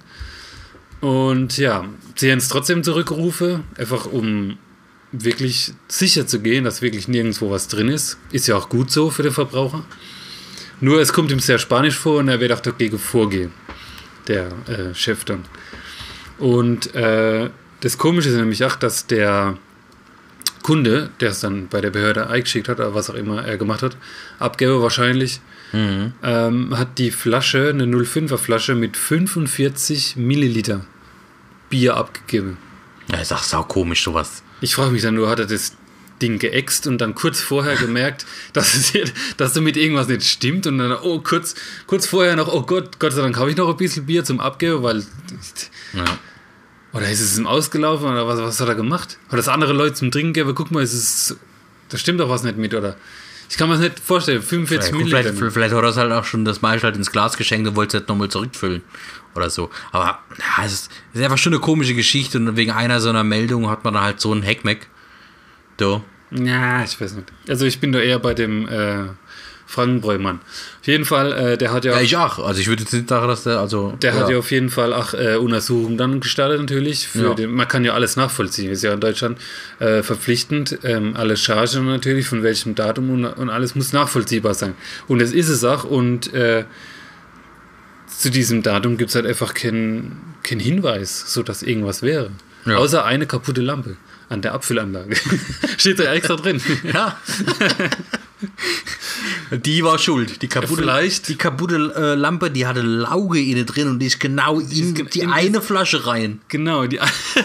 Und ja, sie haben es trotzdem zurückgerufen, einfach um wirklich sicher zu gehen, dass wirklich nirgendwo was drin ist. Ist ja auch gut so für den Verbraucher. Nur es kommt ihm sehr spanisch vor und er wird auch dagegen vorgehen, der äh, Chef dann. Und äh, das Komische ist nämlich auch, dass der Kunde, der es dann bei der Behörde eingeschickt hat, oder was auch immer er gemacht hat, Abgeber wahrscheinlich, Mhm. ähm, hat die Flasche, eine null Komma fünfer Flasche mit fünfundvierzig Milliliter Bier abgegeben. Ja, ist auch sau komisch sowas. Ich frage mich dann nur, hat er das Ding geäxt und dann kurz vorher gemerkt, dass es hier, dass damit irgendwas nicht stimmt und dann, oh, kurz, kurz vorher noch, oh Gott, Gott sei Dank habe ich noch ein bisschen Bier zum Abgeben, weil, Ja. oder ist es ihm ausgelaufen oder was, was hat er gemacht? Hat das andere Leute zum Trinken gegeben? Guck mal, ist es, da stimmt doch was nicht mit, oder? Ich kann mir das nicht vorstellen, fünfundvierzig Vielleicht, Milliliter. vielleicht, vielleicht hat er es halt auch schon das Mal halt ins Glas geschenkt und wollte es halt nochmal zurückfüllen oder so. Aber ja, es ist, es ist einfach schon eine komische Geschichte und wegen einer so einer Meldung hat man dann halt so einen Heckmeck. So. Ja, ich weiß nicht. Also ich bin da eher bei dem äh, Frankenbräu-Mann. Auf jeden Fall, äh, der hat ja... Ja, ich auch. Also ich würde jetzt nicht sagen, dass der, also... Der ja. hat ja auf jeden Fall auch äh, Untersuchungen dann gestartet natürlich. Für Ja. den, man kann ja alles nachvollziehen. Ist ja in Deutschland äh, verpflichtend. Ähm, alle Chargen natürlich, von welchem Datum und, und alles muss nachvollziehbar sein. Und das ist es auch. Und äh, zu diesem Datum gibt es halt einfach keinen kein Hinweis, so dass irgendwas wäre. Ja. Außer eine kaputte Lampe an der Abfüllanlage. Steht da extra drin. Ja. Die war schuld. Die kaputte, Vielleicht. die kaputte äh, Lampe, die hatte Lauge innen drin und die ist genau in ist die in eine Flasche rein. Genau, die,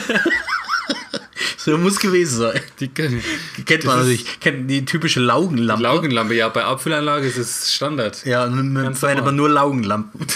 So muss gewesen sein. die Kennt man natürlich. Kennt die typische Laugenlampe. Laugenlampe. Ja, bei Abfüllanlage ist es Standard. Ja, Ganz verwendet normal. man nur Laugenlampen.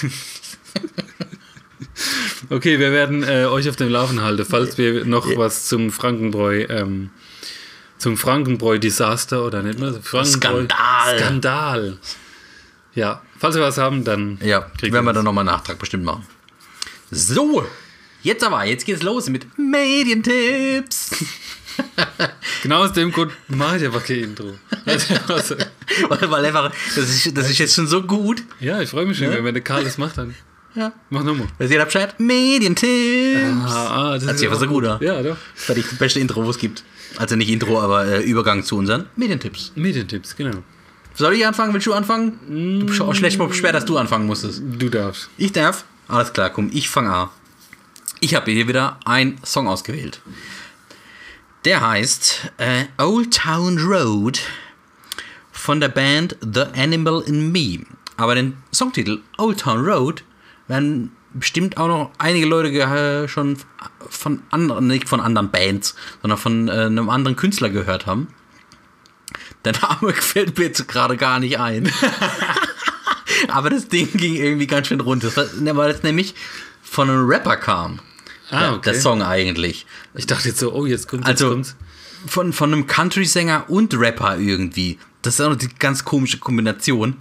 Okay, wir werden äh, euch auf dem Laufen halten, falls wir noch was zum Frankenbräu, ähm, zum Frankenbräu-Desaster oder nicht mehr? Frankenbräu Skandal. Skandal. Ja, falls wir was haben, dann Ja, kriegt werden wir ihr dann nochmal einen Nachtrag bestimmt machen. So, jetzt aber, jetzt geht's los mit Medientipps. das. Genau aus dem Grund mache ich einfach kein Intro. Also, weil, weil einfach, das ist, das ist jetzt schon so gut. ja, ich freue mich schon, Ja? wenn der Karl das macht, dann Ja. mach nochmal. Dass jeder Bescheid, Medientipps. Ah, ah, das Hat sich einfach so auch gut, oder? Ja, doch. Das ist das beste Intro, was es gibt. Also nicht Intro, aber äh, Übergang zu unseren Medientipps. Medientipps, genau. Soll ich anfangen? Willst du anfangen? Du bist auch schlecht mal schwer, dass du anfangen musstest. Du darfst. Ich darf? Alles klar, komm, ich fange an. Ich habe hier wieder einen Song ausgewählt. Der heißt äh, Old Town Road von der Band The Animal in Me. Aber den Songtitel Old Town Road werden bestimmt auch noch einige Leute äh, schon von anderen, nicht von anderen Bands, sondern von äh, einem anderen Künstler gehört haben. Der Name gefällt mir jetzt gerade gar nicht ein. Aber das Ding ging irgendwie ganz schön rund. Das war, weil es nämlich von einem Rapper kam. Ah, der, okay. der Song eigentlich. Ich dachte jetzt so, oh, jetzt kommt Also jetzt kommt's. von, von einem Country-Sänger und Rapper irgendwie. Das ist auch noch die ganz komische Kombination.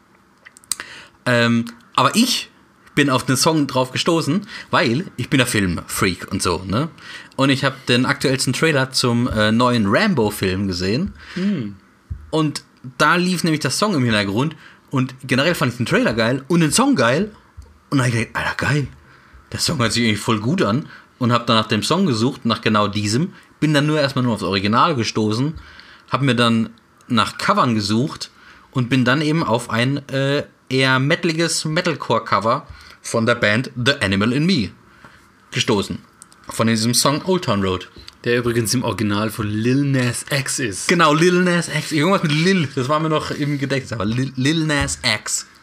Ähm, aber ich bin auf den Song drauf gestoßen, weil ich bin der Filmfreak und so, ne? Und ich habe den aktuellsten Trailer zum äh, neuen Rambo-Film gesehen. Hm. Und da lief nämlich der Song im Hintergrund. Und generell fand ich den Trailer geil und den Song geil. Und dann habe ich gedacht, Alter, geil. Der Song hört sich irgendwie voll gut an. Und habe dann nach dem Song gesucht, nach genau diesem. Bin dann nur erstmal nur aufs Original gestoßen. Habe mir dann nach Covern gesucht. Und bin dann eben auf ein äh, eher metaliges Metalcore-Cover von der Band The Animal in Me gestoßen. Von diesem Song Old Town Road. Der übrigens im Original von Lil Nas X ist. Genau, Lil Nas X. Irgendwas mit Lil. Das war mir noch im Gedächtnis. Aber Lil, Lil Nas X.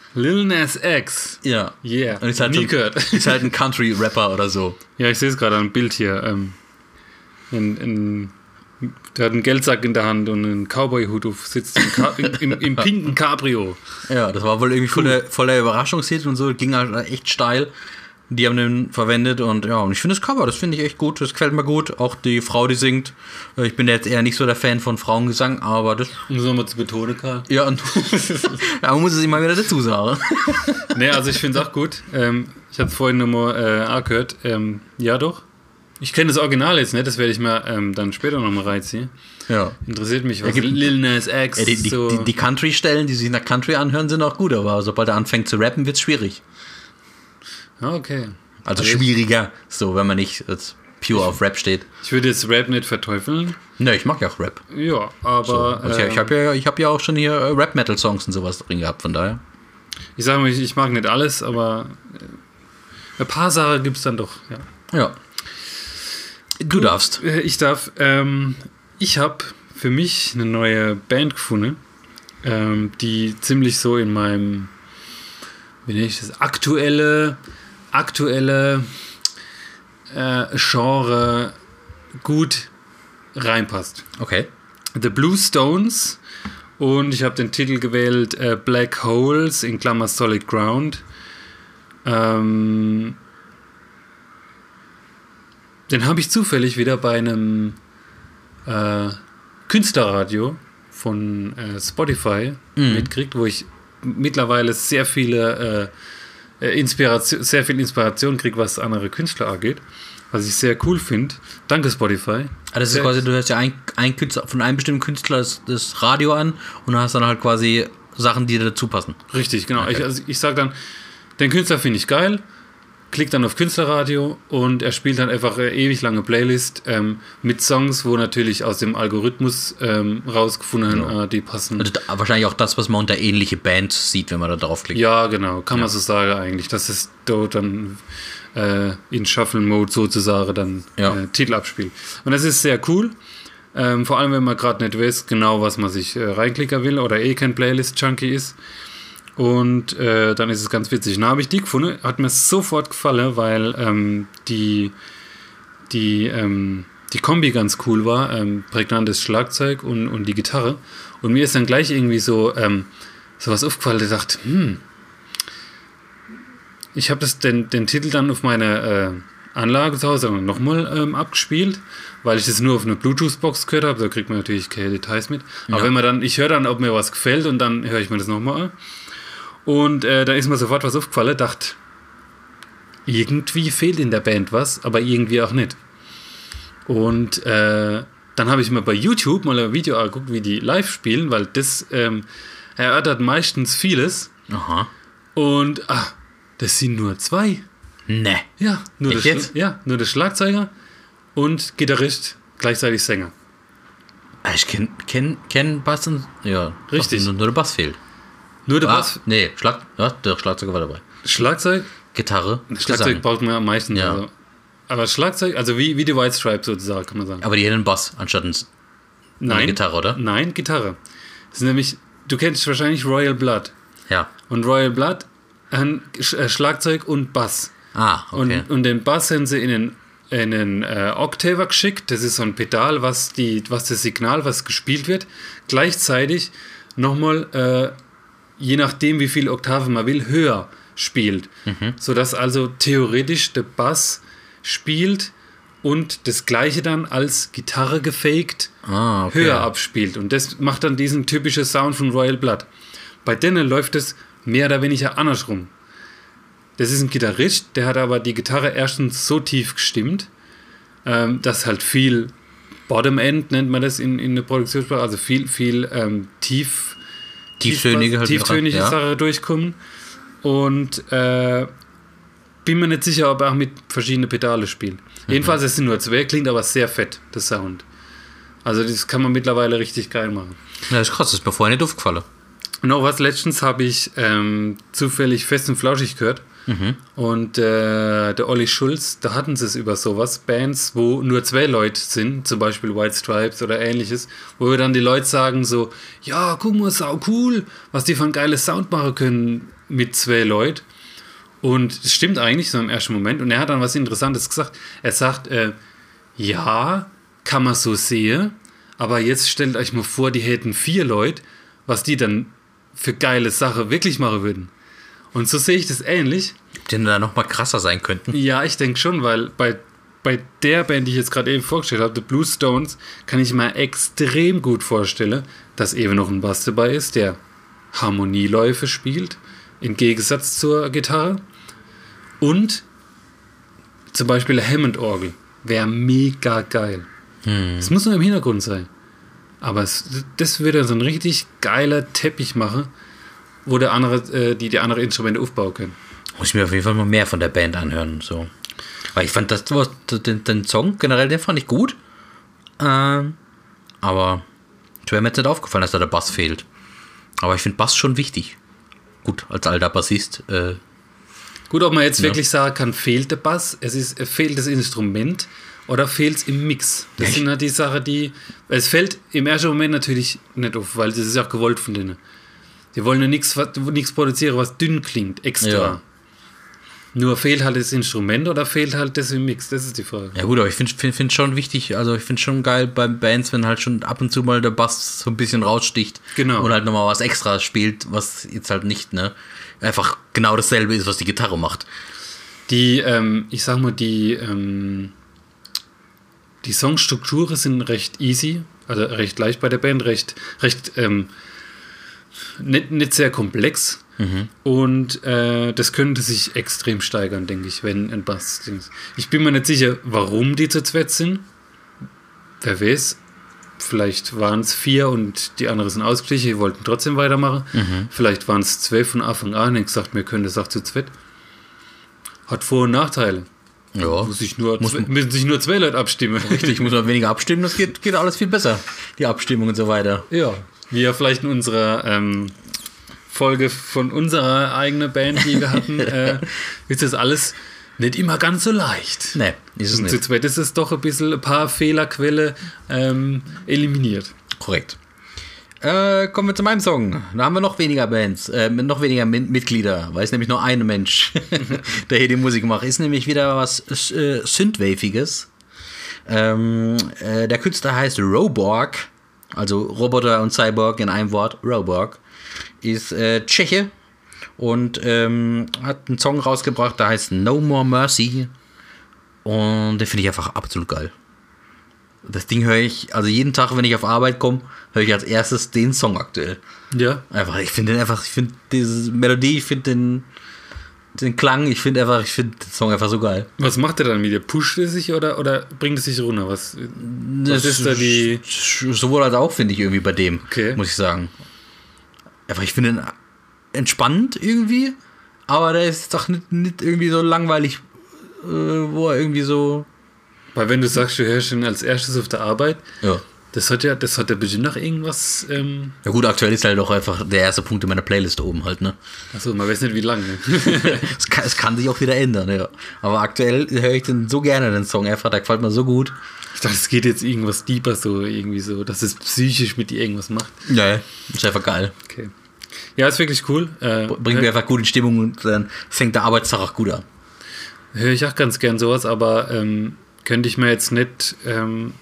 Lil Nas X. Ja. Yeah. Und ist halt, Nie so ein, gehört. ist halt ein Country-Rapper oder so. Ja, ich sehe es gerade ein Bild hier. Ähm, in, in, der hat einen Geldsack in der Hand und einen Cowboy-Hut auf, sitzt im, Ka- im, im, im pinken Cabrio. Ja, das war wohl irgendwie voll der, voll der Überraschungshit und so. Ging halt echt steil. Die haben den verwendet und ja, und ich finde das Cover, das finde ich echt gut, das gefällt mir gut. Auch die Frau, die singt. Ich bin jetzt eher nicht so der Fan von Frauengesang, aber das. Um es nochmal zu betonen, Karl. Ja, und ja, man muss es immer wieder dazu sagen. Nee, also ich finde es auch gut. Ähm, ich habe es vorhin nochmal äh, angehört. Ähm, ja, doch. Ich kenne das Original jetzt nicht, das werde ich mir ähm, dann später nochmal reinziehen. Ja. Interessiert mich, was Ja, gibt- Lil Nas X Ja, die die, so. die, die Country-Stellen, die sich nach Country anhören, sind auch gut, aber sobald er anfängt zu rappen, wird es schwierig. Ah, okay. Also Also ich- schwieriger, so, wenn man nicht jetzt pure auf Rap steht. Ich würde jetzt Rap nicht verteufeln. Ne, ich mag ja auch Rap. Ja, aber. So. Und ich ähm, ich habe ja, ich hab ja auch schon hier äh, Rap-Metal-Songs und sowas drin gehabt, von daher. Ich sage mal, ich, ich mag nicht alles, aber äh, ein paar Sachen gibt es dann doch. Ja. Ja. Du darfst. Äh, Ich darf. Ähm, ich habe für mich eine neue Band gefunden, ähm, die ziemlich so in meinem, wie nenne ich das, aktuelle, aktuelle äh, Genre gut reinpasst. Okay. The Blue Stones, und ich habe den Titel gewählt äh, Black Holes in Klammer Solid Ground. Ähm, den habe ich zufällig wieder bei einem äh, Künstlerradio von äh, Spotify Mhm. mitgekriegt, wo ich mittlerweile sehr viele äh, äh, Inspiration, sehr viel Inspiration kriege, was andere Künstler angeht, was ich sehr cool finde. Danke Spotify. Ah, das ist Sehr- quasi, du hörst ja ein, ein Künstler, von einem bestimmten Künstler das, das Radio an und hast dann halt quasi Sachen, die dir dazu passen. Richtig, genau. Okay. Ich, also ich sage dann, den Künstler finde ich geil, klick dann auf Künstlerradio und er spielt dann einfach eine ewig lange Playlist ähm, mit Songs, wo natürlich aus dem Algorithmus ähm, rausgefunden haben, Genau. äh, die passen. Also da, wahrscheinlich auch das, was man unter ähnliche Bands sieht, wenn man da draufklickt. Ja, genau, kann man Ja. so sagen eigentlich, dass es dort dann äh, in Shuffle-Mode sozusagen dann Ja. äh, Titel abspielt. Und das ist sehr cool, ähm, vor allem wenn man gerade nicht weiß, genau was man sich äh, reinklicken will oder eh kein Playlist-Junkie ist. Und äh, dann ist es ganz witzig. Dann habe ich die gefunden, hat mir sofort gefallen, weil ähm, die, die, ähm, die Kombi ganz cool war, ähm, prägnantes Schlagzeug und, und die Gitarre. Und mir ist dann gleich irgendwie so ähm, sowas aufgefallen, ich dachte, hm, ich habe den, den Titel dann auf meiner äh, Anlage zu Hause nochmal ähm, abgespielt, weil ich das nur auf einer Bluetooth-Box gehört habe, da kriegt man natürlich keine Details mit. Aber Ja. wenn man dann, ich höre dann, ob mir was gefällt und dann höre ich mir das nochmal an. Und äh, da ist mir sofort was aufgefallen, dachte, irgendwie fehlt in der Band was, aber irgendwie auch nicht. Und äh, dann habe ich mir bei YouTube mal ein Video angeguckt, wie die live spielen, weil das ähm, erörtert meistens vieles. Aha. Und ah, das sind nur zwei. Ne. Ja, nur, Echt der, jetzt? Schla- ja, nur der Schlagzeuger und Gitarrist, gleichzeitig Sänger. Ah, Ich kenne kenn, kenn Bass und. Ja, Richtig. Nur, nur der Bass fehlt. Nur der Ah, Bass, nee, Schlag, ja, der Schlagzeuger war dabei. Schlagzeug, Gitarre, Schlagzeug Gesang. braucht man am meisten. Ja. Also. Aber Schlagzeug, also wie, wie die White Stripes sozusagen, kann man sagen. Aber die hätten einen Bass anstatt ein- eine Nein, Gitarre, oder? Nein, Gitarre. Das ist nämlich, du kennst wahrscheinlich Royal Blood. Ja. Und Royal Blood, ein Sch- äh, Schlagzeug und Bass. Ah, okay. Und, und den Bass haben sie in den, in den äh, Octaver geschickt. Das ist so ein Pedal, was, die, was das Signal, was gespielt wird, gleichzeitig nochmal, äh, je nachdem wie viel Oktaven man will, höher spielt. Mhm. Sodass also theoretisch der Bass spielt und das Gleiche dann als Gitarre gefaked ah, okay. höher abspielt. Und das macht dann diesen typischen Sound von Royal Blood. Bei denen läuft es mehr oder weniger andersrum. Das ist ein Gitarrist, der hat aber die Gitarre erstens so tief gestimmt, ähm, dass halt viel Bottom End, nennt man das in, in der Produktionssprache, also viel, viel ähm, tief, Tieftönige halt tieftönige ja. Sachen durchkommen. Und äh, bin mir nicht sicher, ob er auch mit verschiedenen Pedale spielt. Mhm. Jedenfalls, es sind nur zwei, klingt aber sehr fett, der Sound. Also das kann man mittlerweile richtig geil machen. Ja, das ist krass, das ist mir vorher nicht aufgefallen. Noch was, letztens habe ich ähm, zufällig Fest und Flauschig gehört. Mhm. Und äh, der Olli Schulz, da hatten sie es über sowas, Bands, wo nur zwei Leute sind, zum Beispiel White Stripes oder ähnliches, wo dann die Leute sagen so, ja, guck mal, sau cool, was die für ein geiles Sound machen können. mit zwei Leuten. Und es stimmt eigentlich so im ersten Moment. Und er hat dann was Interessantes gesagt. Er sagt, äh, ja, kann man so sehen, aber jetzt stellt euch mal vor, die hätten vier Leute, was die dann für geile Sache wirklich machen würden. Und so sehe ich das ähnlich. Die da noch mal krasser sein könnten. Ja, ich denke schon, weil bei, bei der Band, die ich jetzt gerade eben vorgestellt habe, The Blue Stones, kann ich mir extrem gut vorstellen, dass eben noch ein Bass dabei ist, der Harmonieläufe spielt, im Gegensatz zur Gitarre. Und zum Beispiel eine Hammond-Orgel wäre mega geil. Es hm. muss nur im Hintergrund sein. Aber es, das würde so ein richtig geiler Teppich machen, wo der andere, äh, die die andere Instrumente aufbauen können. Muss ich mir auf jeden Fall mal mehr von der Band anhören. So. Weil ich fand das, den, den Song generell, den fand ich gut. Ähm, aber es wäre mir jetzt nicht aufgefallen, dass da der Bass fehlt. Aber ich finde Bass schon wichtig. Gut, als alter Bassist. Äh, Gut, ob man jetzt ja. wirklich sagen kann, fehlt der Bass, es ist, fehlt das Instrument oder fehlt es im Mix. Das Echt? sind halt die Sachen, die... Es fällt im ersten Moment natürlich nicht auf, weil das ist ja auch gewollt von denen. Die wollen ja nichts produzieren, was dünn klingt, extra. Ja. Nur fehlt halt das Instrument oder fehlt halt das im Mix? Das ist die Frage. Ja gut, aber ich finde find, find schon wichtig, also ich finde schon geil bei Bands, wenn halt schon ab und zu mal der Bass so ein bisschen raussticht. Genau. Und halt nochmal was extra spielt, was jetzt halt nicht, ne, einfach genau dasselbe ist, was die Gitarre macht. Die, ähm, ich sag mal, die, ähm, die Songstrukturen sind recht easy, also recht leicht bei der Band, recht, recht, ähm, nicht, nicht sehr komplex. Mhm. Und äh, das könnte sich extrem steigern, denke ich, wenn ein Bass ist. Ich bin mir nicht sicher, warum die zu zweit sind. Wer weiß. Vielleicht waren es vier und die anderen sind ausgeglichen, die wollten trotzdem weitermachen. Mhm. Vielleicht waren es zwei von Anfang an und gesagt, wir können das auch zu zweit. Hat Vor- und Nachteile. Ja. Muss sich nur muss zwei, müssen sich nur zwei Leute abstimmen. Richtig, muss man weniger abstimmen, das geht, geht alles viel besser. Die Abstimmung und so weiter. Ja. Wie ja vielleicht in unserer ähm, Folge von unserer eigenen Band, die wir hatten, äh, ist das alles nicht immer ganz so leicht. Nee, ist es und nicht. Zu zweit ist es doch ein bisschen ein paar Fehlerquelle ähm, eliminiert. Korrekt. Äh, kommen wir zu meinem Song. Da haben wir noch weniger Bands, äh, noch weniger Min- Mitglieder, weil es nämlich nur ein Mensch, der hier die Musik macht. Ist nämlich wieder was äh, Synthwaviges. Ähm, äh, der Künstler heißt Roborg, also Roboter und Cyborg in einem Wort. Roborg ist äh, Tscheche und ähm, hat einen Song rausgebracht, der heißt No More Mercy und den finde ich einfach absolut geil. Das Ding höre ich, also jeden Tag, wenn ich auf Arbeit komme, höre ich als erstes den Song aktuell. Ja. Einfach, ich finde den einfach, ich finde diese Melodie, ich finde den, den Klang, ich finde einfach, ich finde den Song einfach so geil. Was macht er dann mit dir? Pusht er sich oder, oder bringt es sich runter? Was, was ist da die... Sowohl als auch, finde ich irgendwie bei dem, okay. muss ich sagen. Einfach, ich finde ihn entspannend irgendwie, aber der ist doch nicht, nicht irgendwie so langweilig, äh, wo er irgendwie so... Weil wenn du sagst, du hörst ihn als erstes auf der Arbeit, ja. das hat ja, das hat ja bestimmt noch irgendwas... Ähm ja gut, aktuell ist halt auch einfach der erste Punkt in meiner Playlist oben halt, ne? Achso, man weiß nicht, wie lange. es, kann, es kann sich auch wieder ändern, ja. Aber aktuell höre ich den so gerne, den Song einfach, der gefällt mir so gut. Ich dachte, es geht jetzt irgendwas deeper so, irgendwie so, dass es psychisch mit dir irgendwas macht. Ja, ist einfach geil. Okay. Ja, ist wirklich cool. Äh, Bringt mir einfach gut in Stimmung und dann fängt der Arbeitstag auch gut an. Höre ich auch ganz gern sowas, aber ähm, könnte ich mir jetzt nicht, ähm,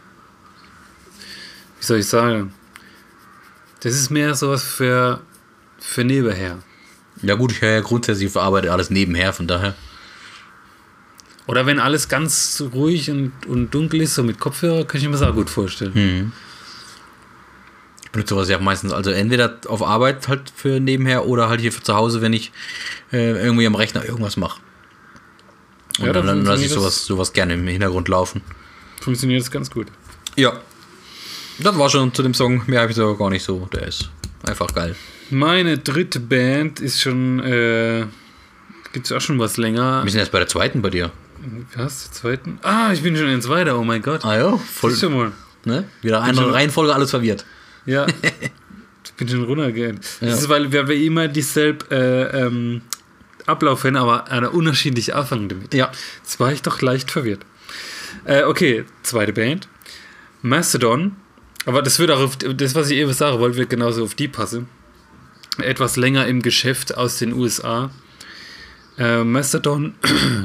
wie soll ich sagen, das ist mehr sowas für, für nebenher. Ja gut, ich höre ja grundsätzlich für Arbeit alles nebenher, von daher. Oder wenn alles ganz ruhig und, und dunkel ist, so mit Kopfhörer, kann ich mir das auch gut vorstellen. Hm. Ich benutze sowas ja meistens, also entweder auf Arbeit halt für nebenher oder halt hier für zu Hause, wenn ich äh, irgendwie am Rechner irgendwas mache. Und ja, dann, dann lasse ich sowas, sowas gerne im Hintergrund laufen. Funktioniert das ganz gut. Ja. Das war schon zu dem Song. Mehr habe ich so gar nicht so. Der ist einfach geil. Meine dritte Band ist schon, äh, gibt es auch schon was länger. Wir sind jetzt bei der zweiten bei dir. Was? Der zweiten? Ah, ich bin schon in zweiter, oh mein Gott. Ah ja, voll. Schon mal. Ne? Wieder eine Reihenfolge, alles verwirrt. Ja. Ich bin schon runtergegangen. Ja. Das ist, weil wir immer dieselbe äh, ähm, Ablauf hin, aber eine unterschiedliche Anfang damit. Ja. Jetzt war ich doch leicht verwirrt. Äh, okay, zweite Band. Mastodon. Aber das wird auch auf das, was ich eben sage, wollte, wird genauso auf die passen. etwas länger im Geschäft aus den U S A. Äh, Mastodon,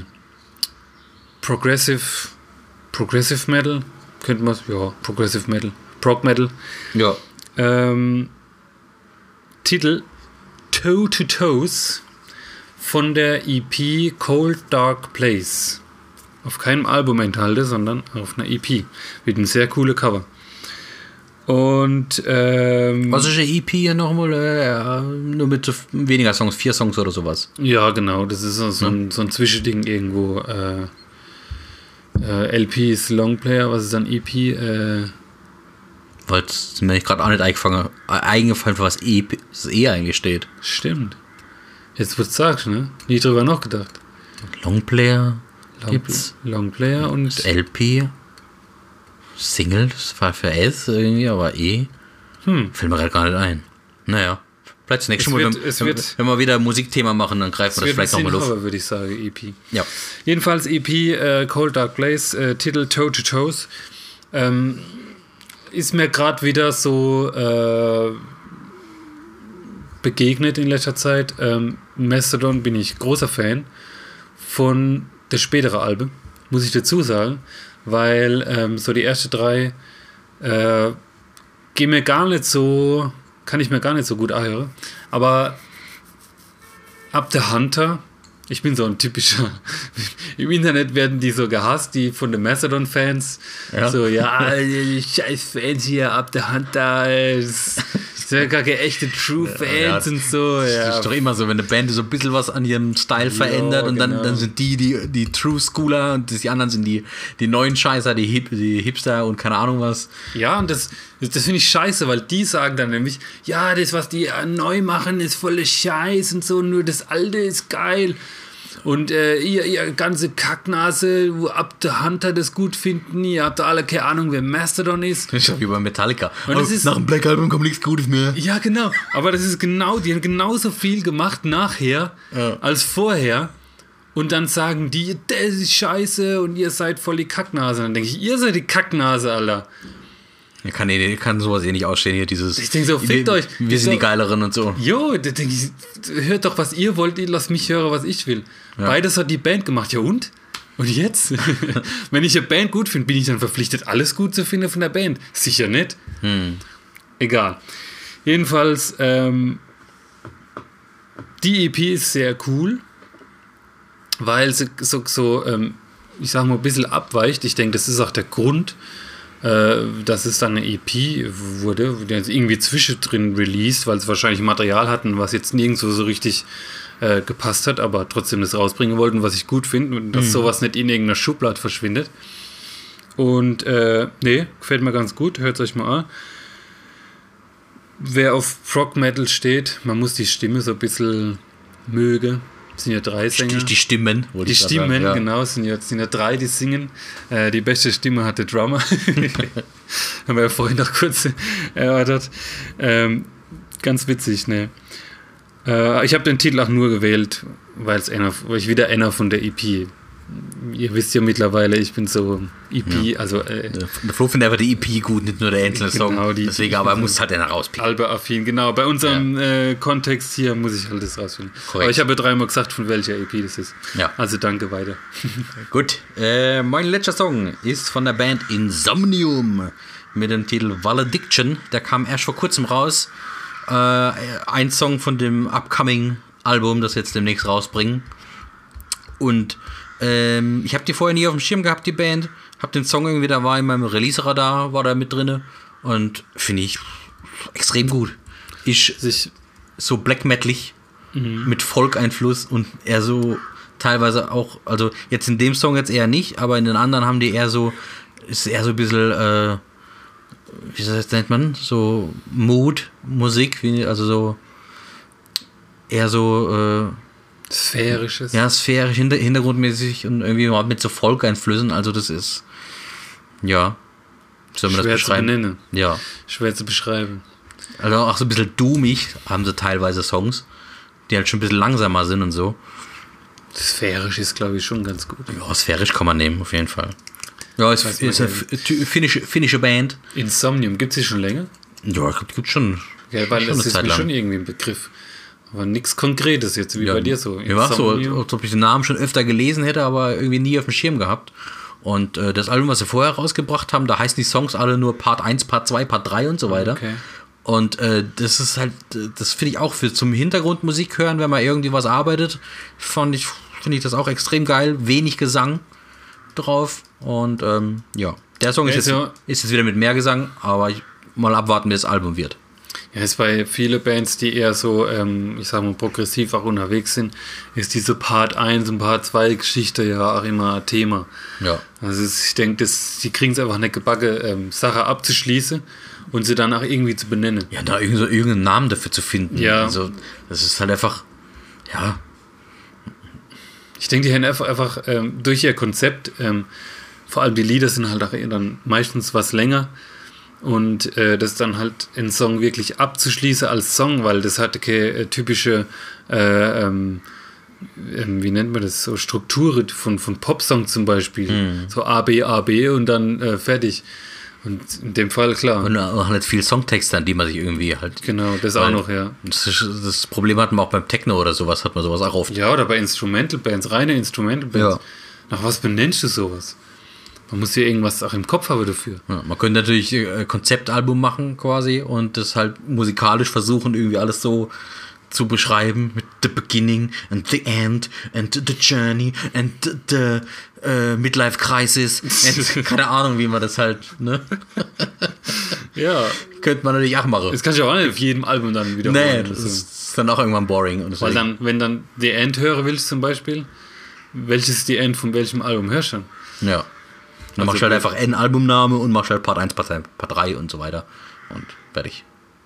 Progressive, Progressive Metal, könnte man, ja, Progressive Metal, Prog Metal. Ja. Ähm, Titel Toe to Toes von der E P Cold Dark Place. Auf keinem Album enthalten, sondern auf einer E P. Mit einem sehr coolen Cover. Und ähm, was ist eine E P hier nochmal? Äh, nur mit so weniger Songs, vier Songs oder sowas. Ja, genau, das ist so, so, Ja. ein, so ein Zwischending irgendwo. Äh, äh, L P ist Longplayer, was ist dann E P? Äh, Weil es mir gerade auch nicht eingefallen, eingefallen was E P, das E eigentlich steht. stimmt. Jetzt wird's sagst, ne? Nie drüber nachgedacht. Longplayer Long, gibt's. Longplayer und L P. Single, das war für S irgendwie, aber E. hm. Fällt mir gerade gar nicht ein. Naja. Vielleicht das nächste Es Mal, wird- wenn, es wenn, wird- wenn wir wieder ein Musikthema machen, dann greifen wir das vielleicht nochmal auf. Aber würde ich sagen, E P. Ja. Jedenfalls E P äh, Cold Dark Place, äh, Titel Toe to Toes. Ähm, ist mir gerade wieder so äh, begegnet in letzter Zeit. Ähm, Mastodon bin ich großer Fan von der späteren Alben, muss ich dazu sagen, weil ähm, so die ersten drei äh, gehen mir gar nicht so, kann ich mir gar nicht so gut anhören. Aber Up the Hunter, ich bin so ein typischer, im Internet werden die so gehasst, die von den Mastodon-Fans. Ja. So, ja, die scheiß Fans hier, Up the Hunter, das sind ja gar keine echte True-Fans Ja, und so. Das Ja. ist doch immer so, wenn eine Band so ein bisschen was an ihrem Style verändert und dann, genau. dann sind die die, die True Schooler und die anderen sind die, die neuen Scheißer, die, Hip, die Hipster und keine Ahnung was. Ja, und das, das finde ich scheiße, weil die sagen dann nämlich, ja, das, was die äh, neu machen, ist voller Scheiß und so, nur das Alte ist geil. Und äh, ihr, ihr ganze Kacknase, wo Up the Hunter das gut finden, ihr habt alle keine Ahnung, wer Mastodon ist. Das ist ja wie bei Metallica. Und Oh, das ist- nach dem Black Album kommt nichts Gutes mehr. Ja, genau. Aber das ist genau, die haben genauso viel gemacht nachher Ja. als vorher. Und dann sagen die, das ist scheiße und ihr seid voll die Kacknase. Dann denke ich, ihr seid die Kacknase, Alter. Ja, kann, eh- kann sowas eh nicht ausstehen hier, dieses. Ich denk so, fickt wir, euch. Wir Ich sind so- die Geileren und so. Jo, da denke ich, hört doch, was ihr wollt, ihr lasst mich hören, was ich will. Ja. Beides hat die Band gemacht. Ja und? Und jetzt? Wenn ich eine Band gut finde, bin ich dann verpflichtet, alles gut zu finden von der Band? Sicher nicht. Hm. Egal. Jedenfalls, ähm, die E P ist sehr cool, weil sie so, so ähm, ich sag mal, ein bisschen abweicht. Ich denke, das ist auch der Grund, äh, dass es dann eine E P wurde, der irgendwie zwischendrin released, weil sie wahrscheinlich Material hatten, was jetzt nirgendwo so richtig äh, gepasst hat, aber trotzdem das rausbringen wollten, was ich gut finde, und dass sowas nicht in irgendeiner Schublade verschwindet. Und äh, nee, gefällt mir ganz gut, hört es euch mal an. Wer auf Prog Metal steht, man muss die Stimme so ein bisschen mögen. Es sind ja drei Sänger. Die, die Stimmen. wollte Die ich grad Stimmen, sagen, ja. genau, es sind ja, es sind ja drei, die singen. Äh, die beste Stimme hat der Drummer. Haben wir ja vorhin noch kurz erörtert. Ähm, ganz witzig, ne? Äh, ich habe den Titel auch nur gewählt, weil es einer, weil ich wieder einer von der E P. Ihr wisst ja mittlerweile, ich bin so E P, also äh, Der Flo findet einfach die E P gut, nicht nur der einzelne Song. Genau, die- Deswegen, aber er muss halt einer rauspicken. Albe-affin, genau. Bei unserem äh, Kontext hier muss ich halt das rausfinden. Korrekt. Aber ich habe ja dreimal gesagt, von welcher E P das ist. Ja. Also danke, weiter. Gut, äh, mein letzter Song ist von der Band Insomnium mit dem Titel Valediction. Der kam erst vor kurzem raus. Äh, ein Song von dem upcoming Album, das jetzt demnächst rausbringen. Und ähm, ich habe die vorher nie auf dem Schirm gehabt, die Band. Hab den Song irgendwie, da war in meinem Release-Radar, war da mit drinne. Und finde ich extrem gut. Ich Sich, so black metalig mit Folk-Einfluss und eher so teilweise auch, also jetzt in dem Song jetzt eher nicht, aber in den anderen haben die eher so, ist eher so ein bisschen, äh, wie das nennt man, so Mood-Musik, wie- also so eher so, sphärisches. äh, ja, sphärisch, hinter, hintergrundmäßig und irgendwie mal mit so Folk-Einflüssen, also das ist, ja, wie soll man Schwer das zu beschreiben? benennen. Ja. Schwer zu beschreiben. Also auch so ein bisschen doomig haben sie teilweise Songs, die halt schon ein bisschen langsamer sind und so. Sphärisch ist, glaube ich, schon ganz gut. Ja, sphärisch kann man nehmen, auf jeden Fall. Ja, es Weiß ist man eine f- finnische, finnische Band. Insomnium, gibt es die schon länger? Ja, gibt, gibt schon Ja, weil Schon das eine ist Zeit mir lang. schon irgendwie ein Begriff. Aber nichts Konkretes jetzt, wie Ja, bei dir so. Mir war so, Insomnium. als ob ich den Namen schon öfter gelesen hätte, aber irgendwie nie auf dem Schirm gehabt. Und äh, das Album, was sie vorher rausgebracht haben, da heißen die Songs alle nur Part eins, Part zwei, Part drei und so weiter. Okay. Und äh, das ist halt, das finde ich auch für zum Hintergrundmusik hören, wenn man irgendwie was arbeitet, fand ich, finde ich das auch extrem geil. Wenig Gesang drauf. Und ähm, ja, der Song ist jetzt, Also- ist jetzt wieder mit mehr Gesang, aber ich, mal abwarten, wie das Album wird. Ja, ist bei vielen Bands, die eher so, ähm, ich sag mal, progressiv auch unterwegs sind, ist diese Part eins und Part zwei Geschichte ja auch immer ein Thema. Ja. Also es- ich denke, die kriegen es einfach nicht gebacken, ähm, Sache abzuschließen und sie dann auch irgendwie zu benennen. Ja, da irgend so, irgendeinen Namen dafür zu finden. Ja. Also, das ist halt einfach, ja, Ich denke, die haben einfach, einfach ähm, durch ihr Konzept, ähm, vor allem die Lieder sind halt auch eher dann meistens was länger und äh, das dann halt einen Song wirklich abzuschließen als Song, weil das hat keine äh, typische, äh, ähm, ähm, wie nennt man das, so Struktur von, von Popsong zum Beispiel, Mhm. so A, B, A, B und dann äh, fertig. Und in dem Fall, klar, und auch halt viel Songtexte, an die man sich irgendwie halt. genau, das auch Weil- noch, ja. Das, ist, das Problem hat man auch beim Techno oder sowas, hat man sowas auch oft. Ja, oder bei Instrumental-Bands, reine Instrumental-Bands. Ja. Nach was benennst du sowas? Man muss ja irgendwas auch im Kopf haben dafür. Ja, man könnte natürlich äh, Konzeptalbum machen quasi und das halt musikalisch versuchen, irgendwie alles so zu beschreiben mit the beginning and the end and the journey and the äh, midlife crisis and keine Ahnung, wie man das halt, ne? Ja, Könnte man natürlich auch machen. das kannst du auch nicht auf jedem Album dann wieder Nee, das ist dann auch irgendwann boring. Und Weil deswegen- dann, wenn dann die End hören willst zum Beispiel, welches ist die End von welchem Album hörst du dann? ja. Dann Also machst du halt blöd. einfach N Albumname und machst halt Part eins, Part zwei, Part drei und so weiter. Und fertig.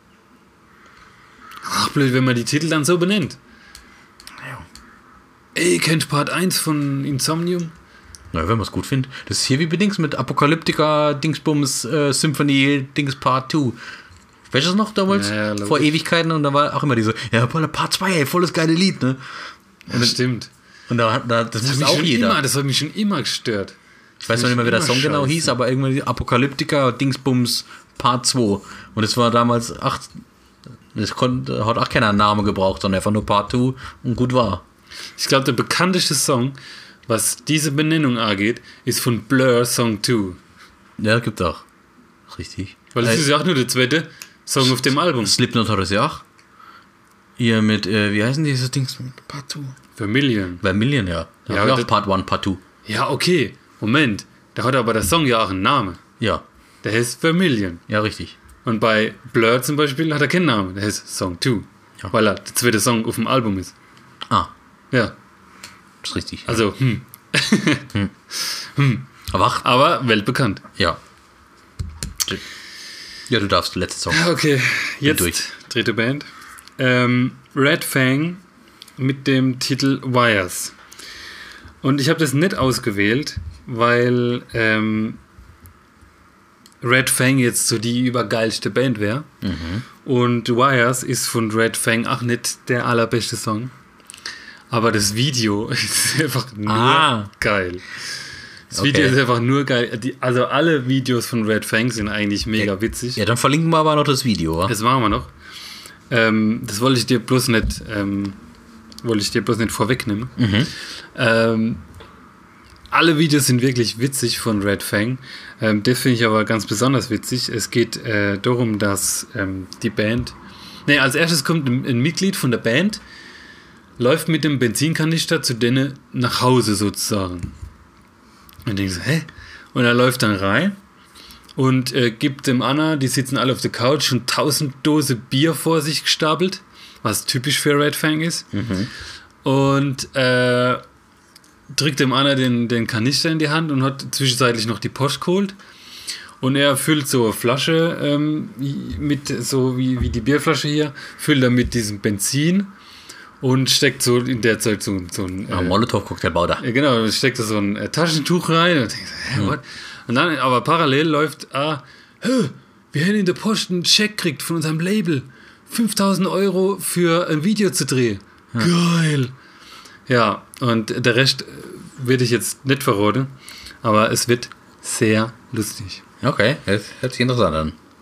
Ach, blöd, wenn man die Titel dann so benennt. Ey, kennt Part eins von Insomnium? Na, wenn man es gut findet. Das ist hier wie bedings mit Apokalyptika, Dingsbums, äh, Symphony, Dings Part zwei. Weißt du das noch damals? Ja, ja, logisch. Vor Ewigkeiten und da war auch immer diese, ja, Part zwei, ey, volles geile Lied, ne? Ja, das stimmt. Und da, hat- da das Das hat, ist mich auch schon jeder. immer, das hat mich schon immer gestört. Ich weiß noch nicht mehr, wie der Song genau hieß, aber irgendwie Apokalyptika, Dingsbums, Part zwei. Und es war damals, ach, das konnte, hat auch keiner Name gebraucht, sondern einfach nur Part zwei und gut war. Ich glaube, der bekannteste Song, was diese Benennung angeht, ist von Blur Song zwei. Ja, gibt auch. Richtig. Weil das Äh, ist ja auch nur der zweite Song auf dem Album. Slipknot hat das ja auch. Hier mit, äh, wie heißen diese Dings? Part zwei. Vermillion. Vermillion, ja. Da Ja, haben wir aber auch Part eins, Part zwei. Ja, okay. Moment. Da hat aber der Song ja auch einen Namen. Ja, Der heißt Vermillion. ja, richtig. Und bei Blur zum Beispiel hat er keinen Namen. Der heißt Song zwei. Ja. Weil er der zweite Song auf dem Album ist. Ah, Ja. das ist richtig. Also, hm. Aber ach, Aber weltbekannt. ja. Ja, du darfst, letzte Song. Okay, jetzt durch. dritte Band. Ähm, Red Fang mit dem Titel Wires. Und ich habe das nicht ausgewählt, weil ähm, Red Fang jetzt so die übergeilste Band wäre. Und Wires ist von Red Fang auch nicht der allerbeste Song. Aber das Video ist einfach nur Ah. geil. Das Okay. Video ist einfach nur geil. Die, also alle Videos von Red Fang sind eigentlich mega witzig. Ja, dann verlinken wir aber noch das Video, wa? Das machen wir noch. Ähm, das wollte ich dir bloß nicht, ähm, wollte ich dir bloß nicht vorwegnehmen. Ähm, alle Videos sind wirklich witzig von Red Fang. Ähm, das finde ich aber ganz besonders witzig. Es geht äh, darum, dass ähm, die Band. Ne, als erstes kommt ein, ein Mitglied von der Band, läuft mit dem Benzinkanister zu denen nach Hause sozusagen. Und denkst so, hä? Und er läuft dann rein und äh, gibt dem Anna, die sitzen alle auf der Couch und tausend Dose Bier vor sich gestapelt, was typisch für Red Fang ist. Und äh, drückt dem Anna den, den Kanister in die Hand und hat zwischenzeitlich noch die Post geholt. Und er füllt so eine Flasche ähm, mit, so wie, wie die Bierflasche hier, füllt er mit diesem Benzin und steckt so in der Zeit so, so ein. Ja, Äh, Molotow-Cocktail baut er. ja, genau, steckt da so ein äh, Taschentuch rein und denkst, hä, what? Und dann, aber parallel läuft, ah, hä, wir haben in der Post einen Check gekriegt von unserem Label. fünftausend Euro für ein Video zu drehen. Geil. Ja, und der Rest äh, werde ich jetzt nicht verraten, aber es wird sehr lustig. Okay, das hört sich interessant an.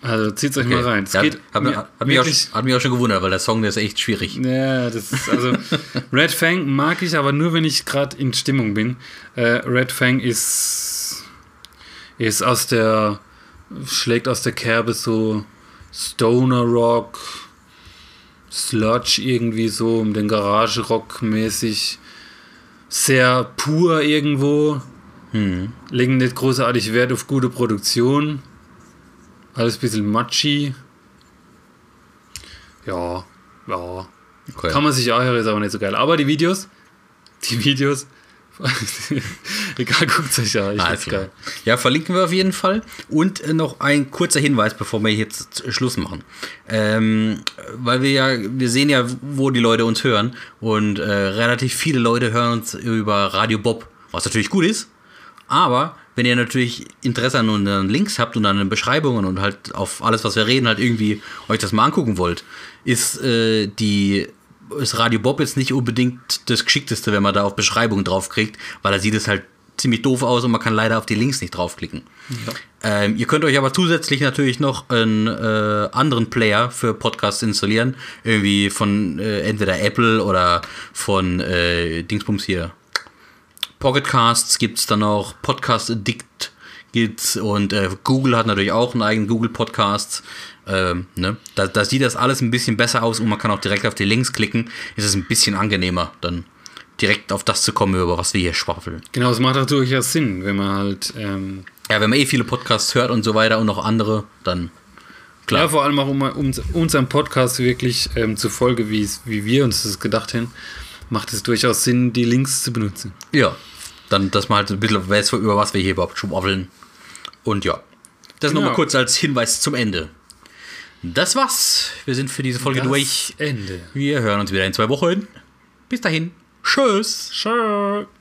Also zieht's euch okay. mal rein. Es ja, geht hat, mir, hat, mich auch, hat mich auch schon gewundert, weil der Song, der ist echt schwierig. Ja, das ist also Red Fang mag ich, aber nur, wenn ich gerade in Stimmung bin. Äh, Red Fang ist, ist aus der, schlägt aus der Kerbe so Stoner Rock, Sludge irgendwie so, um den Garage-Rock mäßig. Sehr pur irgendwo. Hm. Legen nicht großartig Wert auf gute Produktion. Alles ein bisschen matchy. Ja, ja. Okay. Kann man sich auch hören, ist aber nicht so geil. Aber die Videos, die Videos, egal, guckt euch ja, ich find's geil. Ja, verlinken wir auf jeden Fall. Und äh, noch ein kurzer Hinweis, bevor wir jetzt Schluss machen. Ähm, weil wir ja, wir sehen ja, wo die Leute uns hören. Und äh, relativ viele Leute hören uns über Radio Bob, was natürlich gut ist. Aber wenn ihr natürlich Interesse an unseren Links habt und an den Beschreibungen und halt auf alles, was wir reden, halt irgendwie euch das mal angucken wollt, ist äh, die ist Radio Bob jetzt nicht unbedingt das Geschickteste, wenn man da auf Beschreibungen draufkriegt, weil da sieht es halt ziemlich doof aus und man kann leider auf die Links nicht draufklicken. Ja. Ähm, ihr könnt euch aber zusätzlich natürlich noch einen äh, anderen Player für Podcasts installieren, irgendwie von äh, entweder Apple oder von äh, Dingsbums hier. Pocketcasts gibt es dann auch, Podcast Addict gibt's und äh, Google hat natürlich auch einen eigenen Google Podcasts. Ähm, ne? da, da sieht das alles ein bisschen besser aus und man kann auch direkt auf die Links klicken. Ist es ein bisschen angenehmer, dann direkt auf das zu kommen, über was wir hier schwafeln. Genau, es macht auch durchaus Sinn, wenn man halt... Ähm ja, wenn man eh viele Podcasts hört und so weiter und noch andere, dann klar. Ja, vor allem auch um, um unseren Podcast wirklich ähm, zufolge, wie wir uns das gedacht haben, macht es durchaus Sinn, die Links zu benutzen. Ja, dann, dass man halt ein bisschen weiß, über was wir hier überhaupt schwafeln. Und ja, das genau. Nochmal kurz als Hinweis zum Ende. Das war's. Wir sind für diese Folge das durch. Ende. Wir hören uns wieder in zwei Wochen. Bis dahin. Tschüss. Tschüss.